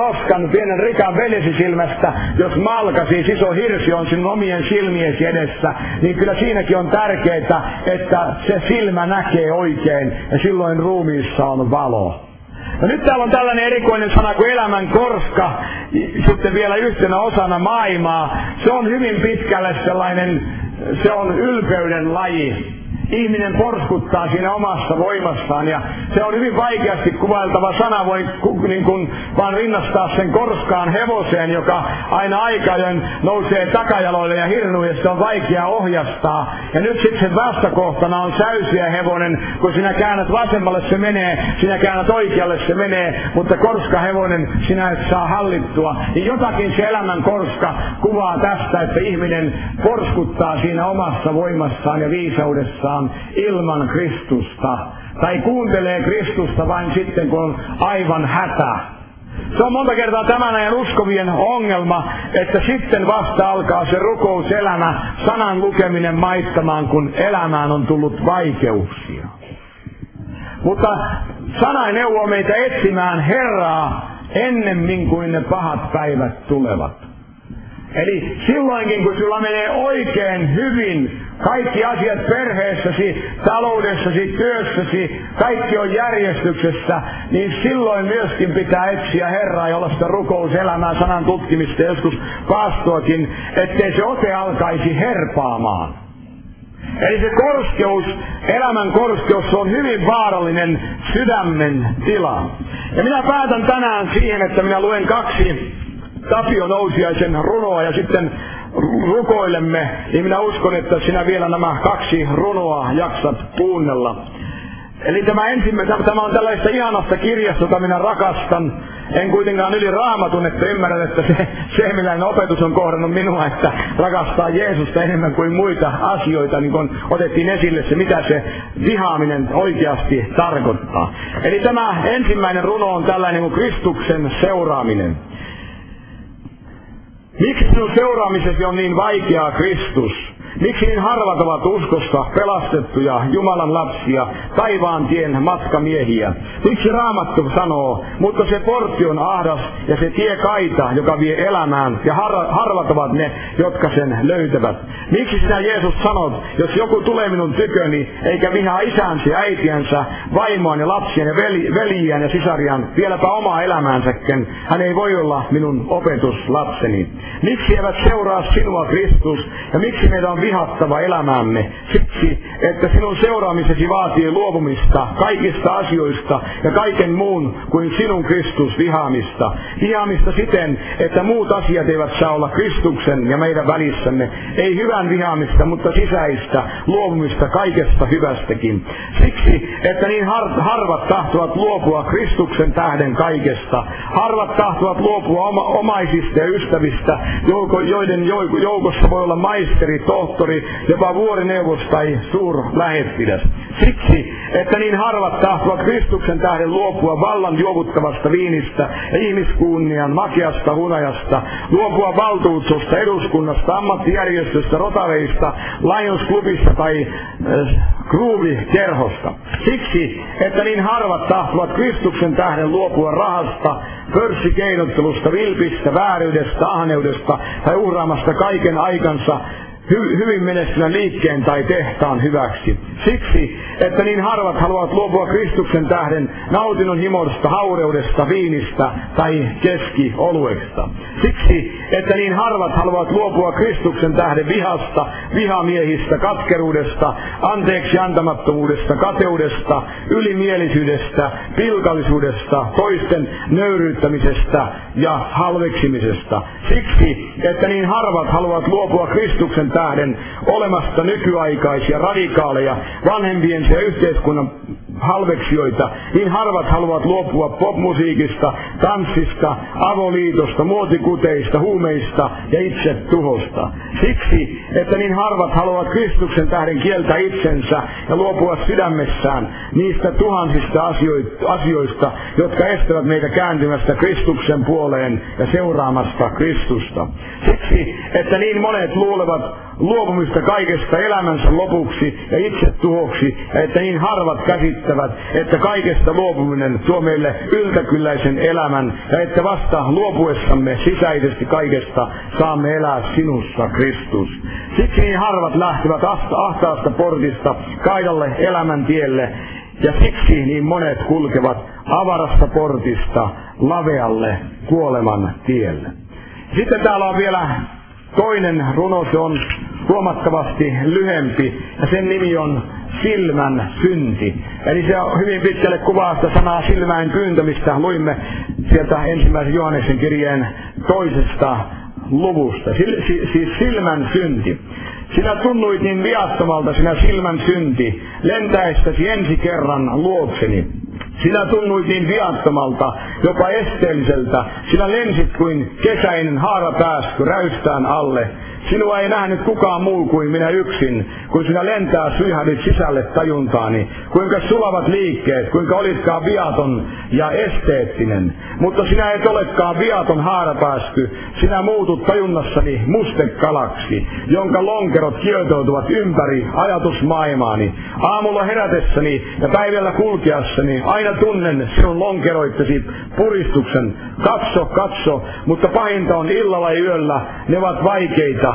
pienen rikan veljesi silmästä, jos malka, siis iso hirsi on sinun omien silmiesi edessä, niin kyllä siinäkin on tärkeää, että se silmä näkee oikein ja silloin ruumiissa on valo. No nyt täällä on tällainen erikoinen sana kuin elämän korska, sitten vielä yhtenä osana maailmaa. Se on hyvin pitkälle sellainen, se on ylpeyden laji. Ihminen porskuttaa siinä omassa voimassaan ja se on hyvin vaikeasti kuvailtava sana, voi niin kuin vaan rinnastaa sen korskaan hevoseen, joka aina aikajoin nousee takajaloille ja hirnuu ja sitä on vaikea ohjastaa. Ja nyt sitten sen vastakohtana on säysiä hevonen, kun sinä käännät vasemmalle se menee, sinä käännät oikealle se menee, mutta korskahevonen sinä et saa hallittua. Ja jotakin se elämän korska kuvaa tästä, että ihminen porskuttaa siinä omassa voimassaan ja viisaudessaan ilman Kristusta, tai kuuntelee Kristusta vain sitten, kun on aivan hätä. Se on monta kertaa tämän ajan uskovien ongelma, että sitten vasta alkaa se rukouselämä, sanan lukeminen maistamaan, kun elämään on tullut vaikeuksia. Mutta sana neuvoo meitä etsimään Herraa ennemmin kuin ne pahat päivät tulevat. Eli silloinkin, kun sulla menee oikein hyvin, kaikki asiat perheessäsi, taloudessasi, työssäsi, kaikki on järjestyksessä, niin silloin myöskin pitää etsiä Herraa, jolla sitä rukouselämää, sanan tutkimista, joskus paastoakin, ettei se ote alkaisi herpaamaan. Eli se korskeus, elämän korskeus, on hyvin vaarallinen sydämen tila. Ja minä päätän tänään siihen, että minä luen 2 Tapio Nousiaisen runoa ja sitten rukoilemme, niin minä uskon, että sinä vielä nämä 2 runoa jaksat kuunnella. Eli tämä on tällaista ihanasta kirjasta, jota minä rakastan. En kuitenkaan yli Raamatun, että ymmärrän, että se millainen opetus on kohdannut minua, että rakastaa Jeesusta enemmän kuin muita asioita, niin kun otettiin esille se, mitä se vihaaminen oikeasti tarkoittaa. Eli tämä ensimmäinen runo on tällainen kuin Kristuksen seuraaminen. Miksi sinun seuraamisesi on niin vaikeaa, Kristus? Miksi niin harvat ovat uskossa pelastettuja Jumalan lapsia, taivaan tien matkamiehiä? Miksi Raamattu sanoo, mutta se portti on ahdas ja se tie kaita, joka vie elämään, ja harvat ovat ne, jotka sen löytävät. Miksi sinä, Jeesus, sanot, jos joku tulee minun tyköni, eikä vihaa isänsä ja äitiänsä, vaimoaan ja lapsien ja veljiään ja sisariaan, vieläpä omaa elämäänsäkin, hän ei voi olla minun opetuslapseni. Miksi eivät seuraa sinua, Kristus, ja miksi meitä on vihattava elämäämme. Siksi, että sinun seuraamisesi vaatii luopumista kaikista asioista ja kaiken muun kuin sinun Kristus vihaamista. Vihaamista siten, että muut asiat eivät saa olla Kristuksen ja meidän välissämme. Ei hyvän vihaamista, mutta sisäistä luopumista kaikesta hyvästäkin. Siksi, että niin harvat tahtovat luopua Kristuksen tähden kaikesta. Harvat tahtovat luopua omaisista ja ystävistä, joiden joukossa voi olla maisteri, tohtori, jopa vuorineuvos tai suurlähettiläs. Siksi, että niin harvat tahtovat Kristuksen tähden luopua vallan juovuttavasta viinistä ja ihmiskunnian makeasta hunajasta, luopua valtuutusta, eduskunnasta, ammattijärjestöstä, rotaveista, Lions-klubista tai Groove-kerhosta. Siksi, että niin harvat tahtovat Kristuksen tähden luopua rahasta, pörssikeinottelusta, vilpistä, vääryydestä, ahneudesta tai uhraamasta kaiken aikansa hyvin menestyvän liikkeen tai tehtaan hyväksi. Siksi, että niin harvat haluavat luopua Kristuksen tähden nautinnon himosta, haureudesta, viinistä tai keskioluesta. Siksi, että niin harvat haluavat luopua Kristuksen tähden vihasta, vihamiehistä, katkeruudesta, anteeksi antamattomuudesta, kateudesta, ylimielisyydestä, pilkallisuudesta, toisten nöyryyttämisestä ja halveksimisesta. Siksi, että niin harvat haluavat luopua Kristuksen tähden olemasta nykyaikaisia, radikaaleja, vanhempiensa ja yhteiskunnan halveksijoita, niin harvat haluavat luopua popmusiikista, tanssista, avoliitosta, muotikuteista, huumeista ja itsetuhosta. Siksi, että niin harvat haluavat Kristuksen tähden kieltää itsensä ja luopua sydämessään niistä tuhansista asioista, jotka estävät meitä kääntymästä Kristuksen puoleen ja seuraamasta Kristusta. Siksi, että niin monet luulevat luopumista kaikesta elämänsä lopuksi ja itsetuhoksi, ja että niin harvat käsittävät, että kaikesta luopuminen tuo meille yltäkylläisen elämän, ja että vasta luopuessamme sisäisesti kaikesta saamme elää sinussa, Kristus. Siksi niin harvat lähtevät ahtaasta portista kaidalle elämän tielle, ja siksi niin monet kulkevat avarasta portista lavealle kuoleman tielle. Sitten täällä on vielä toinen runo, se on huomattavasti lyhempi, ja sen nimi on Silmän synti. Eli se on hyvin pitkälle kuvaa sitä sanaa silmäin pyyntämistä. Luimme sieltä 1. Johanneksen kirjeen 2. luvusta. Siis silmän synti. Sinä tunnuit niin viattomalta, sinä silmän synti, lentäessäsi ensi kerran luokseni. Sinä tunnuit niin viattomalta, jopa esteelliseltä, sinä lensit kuin kesäinen haarapääsky räystään alle. Sinua ei nähnyt kukaan muu kuin minä yksin, kun sinä lentää syyhädyt sisälle tajuntaani. Kuinka sulavat liikkeet, kuinka olitkaan viaton ja esteettinen. Mutta sinä et olekaan viaton haarapääsky, sinä muutut tajunnassani mustekalaksi, jonka lonkerot kietoutuvat ympäri ajatusmaailmaani. Aamulla herätessäni ja päivällä kulkeassani aina tunnen sinun lonkeroittesi puristuksen. Katso, katso, mutta pahinta on illalla ja yöllä, ne ovat vaikeita.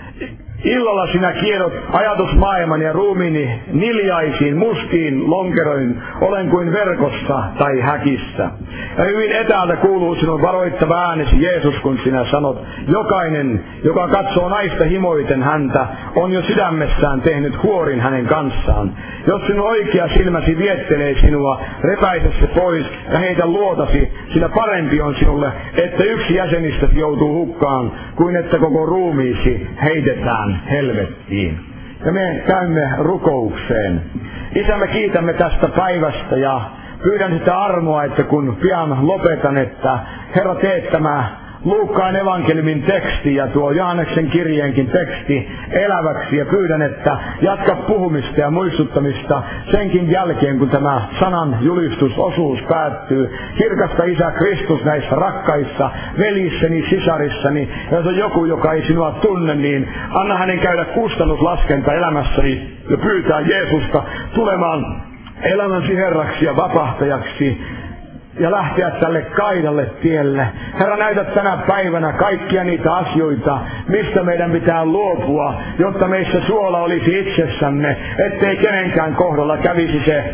Illalla sinä kiedot ajatusmaailman ja ruumiini niljaisiin, mustiin lonkeroin, olen kuin verkossa tai häkissä. Ja hyvin etäältä kuuluu sinun varoittava äänesi, Jeesus, kun sinä sanot, jokainen, joka katsoo naista himoiten häntä, on jo sydämessään tehnyt huorin hänen kanssaan. Jos sinun oikea silmäsi viettelee sinua, repäise se pois ja heitä luotasi, sillä parempi on sinulle, että yksi jäsenistäsi joutuu hukkaan, kuin että koko ruumiisi heitetään helvettiin. Ja me käymme rukoukseen. Isä, me kiitämme tästä päivästä ja pyydän sitä armoa, että kun pian lopetan, että Herra, teet tämä Luukkaan evankeliumin teksti ja tuo Johanneksen kirjeenkin teksti eläväksi, ja pyydän, että jatka puhumista ja muistuttamista senkin jälkeen, kun tämä sanan julistusosuus päättyy. Kirkasta Isä Kristus näissä rakkaissa velissäni, sisarissani, ja jos on joku, joka ei sinua tunne, niin anna hänen käydä kustannuslaskenta elämässäni ja pyytää Jeesusta tulemaan elämäsi Herraksi ja vapahtajaksi ja lähteä tälle kaidalle tielle. Herra, näytä tänä päivänä kaikkia niitä asioita, mistä meidän pitää luopua, jotta meissä suola olisi itsessämme, ettei kenenkään kohdalla kävisi se,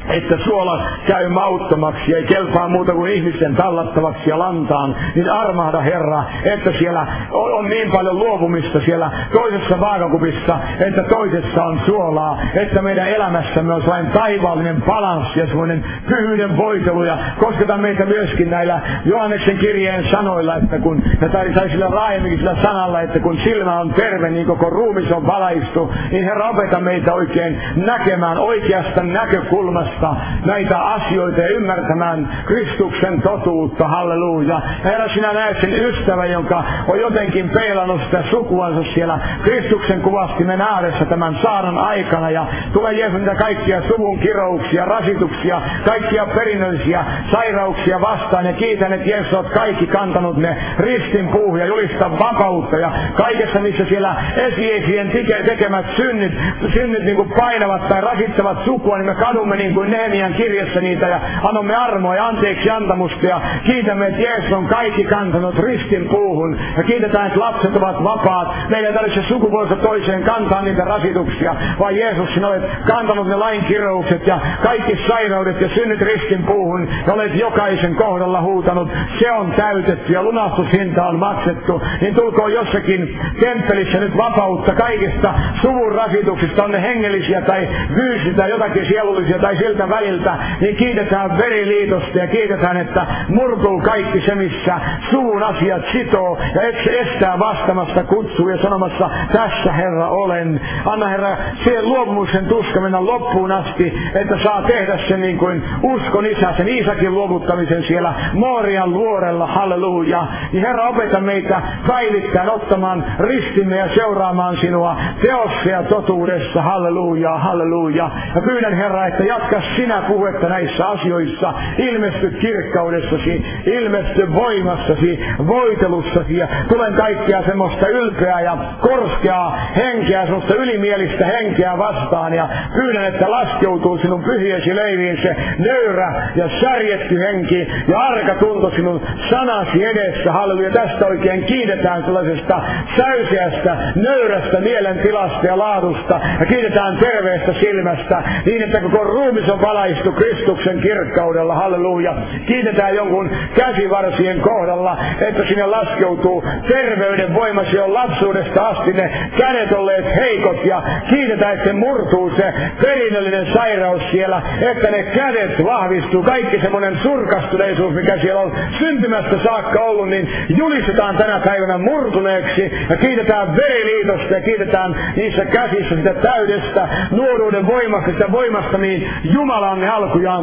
että suola käy mauttomaksi, ei kelpaa muuta kuin ihmisten tallattavaksi ja lantaan, niin armahda Herra, että siellä on niin paljon luopumista siellä toisessa vaakakupissa, että toisessa on suolaa, että meidän elämässämme on sellainen taivaallinen balanssi ja semmoinen pyhyyden voitelu, ja kosketa meitä myöskin näillä Johanneksen kirjeen sanoilla, että kun, tai sillä laajemminkin sillä sanalla, että kun silmä on terve, niin koko ruumis on valaistu, niin Herra, opeta meitä oikein näkemään oikeasta näkökulmasta näitä asioita ja ymmärtämään Kristuksen totuutta, halleluja. Ja Herra, sinä näet sen ystävän, jonka on jotenkin peilannut sitä sukuansa siellä Kristuksen kuvastimen ääressä tämän saaran aikana, ja tulee Jeesus niitä kaikkia suvun kirouksia, rasituksia, kaikkia perinnöllisiä sairauksia vastaan, ja kiitän, että Jeesus olet kaikki kantanut ne ristin puuhun ja julistaa vapautta, ja kaikessa missä siellä esiesien tekemät synnit niin kuin painavat tai rasittavat sukua, niin me kadumme niin kuin Nehemian kirjassa niitä ja annamme armoa ja anteeksi antamusta, ja kiitämme, että Jeesus on kaikki kantanut ristin puuhun, ja kiitetään, että lapset ovat vapaat. Meidän ei tarvitse sukupuolesta toiseen kantaa niitä rasituksia, vaan Jeesus, sinä olet kantanut ne lain kiroukset ja kaikki sairaudet ja synnit ristin puuhun, ja olet jokaisen kohdalla huutanut, se on täytetty ja lunastushinta on maksettu. Niin tulkoon jossakin temppelissä nyt vapautta kaikista suvun rasituksista, on ne hengellisiä tai fyysisiä tai jotakin sielullisia tai siltä väliltä, niin kiitetään veriliitosta ja kiitetään, että murtuu kaikki se, missä suvun asiat sitoo ja estää vastamasta kutsua ja sanomassa, tässä Herra olen. Anna Herra siihen luopumuksen tuska mennä loppuun asti, että saa tehdä sen niin kuin uskon isä, sen Iisakin luovuttamisen siellä Moorian luorella, halleluja. Niin Herra, opeta meitä päivittäin ottamaan ristimme ja seuraamaan sinua teossa ja totuudessa, halleluja, halleluja. Ja pyydän Herra, että jatka sinä puhetta näissä asioissa, ilmesty kirkkaudessasi, ilmesty voimassasi, voitelussasi, ja tulen kaikkea semmoista ylpeää ja korskeaa henkeä, semmoista ylimielistä henkeä vastaan, ja pyydän, että laskeutuu sinun pyhiesi leiviin se nöyrä ja särjetty henki ja arka tunto sinun sanasi edessä, halleluja. Tästä oikein kiitetään sellaisesta säyseästä, nöyrästä mielentilasta ja laadusta, ja kiitetään terveestä silmästä, niin että koko ruumis on valaistu Kristuksen kirkkaudella, halleluja. Kiitetään jonkun käsivarsien kohdalla, että sinne laskeutuu terveyden voimasi jo lapsuudesta asti ne kädet olleet heikot, ja kiitetään, että se murtuu se perinnöllinen sairaus siellä, että ne kädet vahvistuu, kaikki semmoinen surkastuneisuus, mikä siellä on syntymästä saakka ollut, niin julistetaan tänä päivänä murtuneeksi, ja kiitetään veriliitosta ja kiitetään niissä käsissä sitä täydestä nuoruuden voimasta, sitä voimasta, niin Jumala on ne alkujaan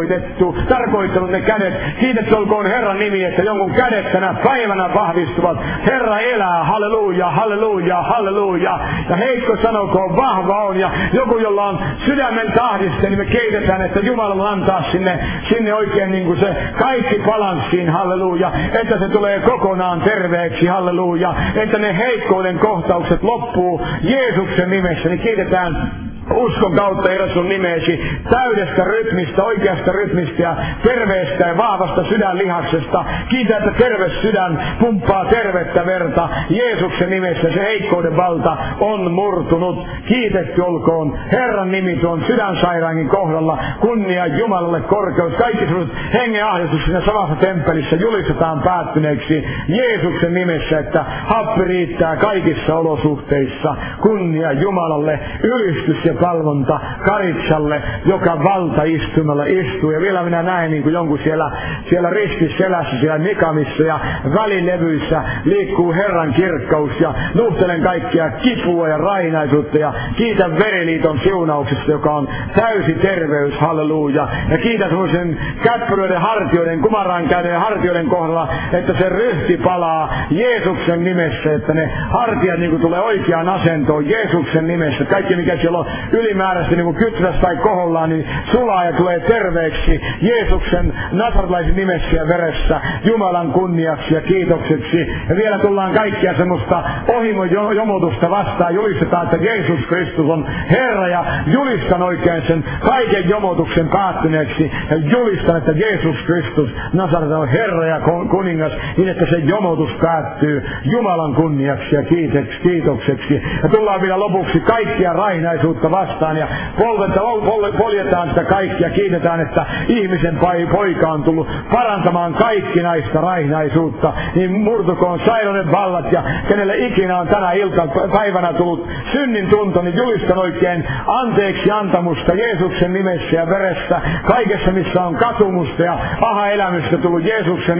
tarkoittanut ne kädet. Kiitetty olkoon Herran nimi, että jonkun kädet tänä päivänä vahvistuvat. Herra elää, halleluja, halleluja, halleluja. Ja heikko sanokoon, vahva on. Ja joku, jolla on sydämen tahdiste, niin me keitetään, että Jumala antaa sinne oikein niin kuin se kaikki balanssiin, halleluja. Että se tulee kokonaan terveeksi, halleluja. Että ne heikkouden kohtaukset loppuu Jeesuksen nimessä, niin kiitetään uskon kautta Herra sun nimeesi täydestä rytmistä, oikeasta rytmistä ja terveestä ja vahvasta sydänlihaksesta. Kiitä, että terve sydän pumppaa tervettä verta. Jeesuksen nimessä se heikkouden valta on murtunut. Kiitetty olkoon Herran nimi tuon sydänsairaankin kohdalla. Kunnia Jumalalle korkeus. Kaikki sinut hengen ahdistus siinä samassa temppelissä julistetaan päättyneeksi Jeesuksen nimessä, että happi riittää kaikissa olosuhteissa. Kunnia Jumalalle, ylistys ja palvonta Karitsalle, joka valtaistumalla istuu. Ja vielä minä näen niin kuin jonkun siellä ristisselässä, siellä Nikamissa ja välilevyissä liikkuu Herran kirkkaus, ja nuhtelen kaikkia kipua ja rainaisuutta ja kiitän veriliiton siunauksesta, joka on täysi terveys, halleluja. Ja kiitän semmoisen käppyröiden hartioiden, kumaraan käyneiden hartioiden kohdalla, että se ryhti palaa Jeesuksen nimessä, että ne hartiat niin kuin tulee oikeaan asentoon Jeesuksen nimessä. Kaikki mikä siellä on ylimääräisesti niin kuin kyträssä tai kohollaan, niin sulaa ja tulee terveeksi Jeesuksen nasarlaisen nimessä ja veressä, Jumalan kunniaksi ja kiitokseksi. Ja vielä tullaan kaikkia semmoista ohimojomotusta vastaan, julistetaan, että Jeesus Kristus on Herra, ja julistan oikein sen kaiken jomotuksen päättyneeksi, ja julistan, että Jeesus Kristus Nasaret on Herra ja kuningas, niin että se jomotus päättyy Jumalan kunniaksi ja kiitokseksi. Ja tullaan vielä lopuksi kaikkia rainaisuutta vastaan ja poljetaan sitä kaikkia. Kiitetään, että ihmisen poika on tullut parantamaan kaikkinaista raihnaisuutta. Niin murtukoon sairauden vallat ja kenelle ikinä on tänä päivänä tullut synnin tunto, niin julistan oikein anteeksi antamusta Jeesuksen nimessä ja veressä. Kaikessa missä on katumusta ja paha-elämystä tullut Jeesuksen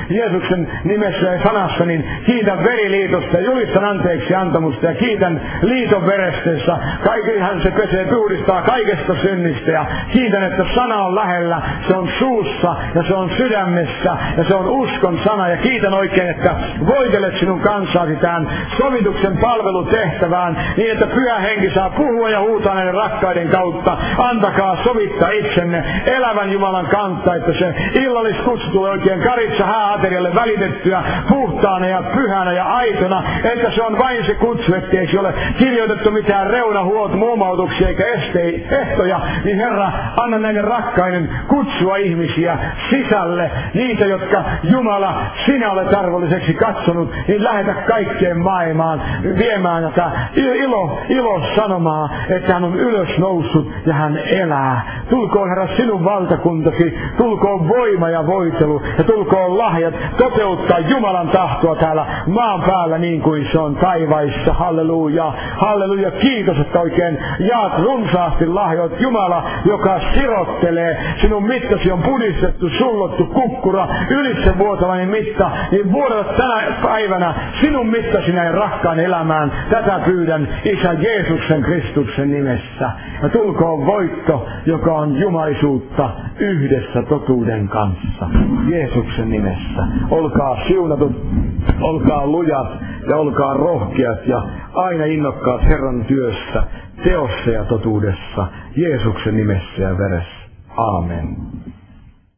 nimessä ja sanassa, niin kiitän veriliitosta ja julistan anteeksi antamusta ja kiitän liiton verestessä. Kaikkihan se pesee, puhdistaa kaikesta synnistä ja kiitän, että sana on lähellä, se on suussa ja se on sydämessä ja se on uskon sana ja kiitän oikein, että voitelet sinun kansaasi tämän sovituksen palvelutehtävään niin, että Pyhä Henki saa puhua ja huutaa näiden rakkaiden kautta. Antakaa sovittaa itsenne elävän Jumalan kanssa, että se illalliskutsu tulee oikein Karitsa hääaterialle välitettyä puhtaana ja pyhänä ja aitona, että se on vain se kutsu, ettei se ole kirjoitettu mitään muumautuksia eikä ehtoja, niin Herra, anna näiden rakkaiden kutsua ihmisiä sisälle, niitä, jotka Jumala, sinä olet arvolliseksi katsonut, niin lähetä kaikkeen maailmaan viemään tätä ilo sanomaa, että hän on ylös noussut ja hän elää. Tulkoon Herra sinun valtakuntasi, tulkoon voima ja voitelu ja tulkoon lahjat toteuttaa Jumalan tahtoa täällä maan päällä niin kuin se on taivaissa. Halleluja, halleluja, kiitos, että oikein jaat runsaasti lahjoit. Jumala, joka sirottelee, sinun mittasi on pudistettu, sullottu kukkura, ylitsevuotavainen mitta, niin vuodata tänä päivänä sinun mittasi näin rakkaan elämään. Tätä pyydän Isä Jeesuksen Kristuksen nimessä. Ja tulkoon voitto, joka on jumalisuutta yhdessä totuuden kanssa. Jeesuksen nimessä. Olkaa siunatut, olkaa lujat ja olkaa rohkeat ja aina innokkaat Herran työssä, teossa ja totuudessa. Jeesuksen nimessä ja veressä. Aamen.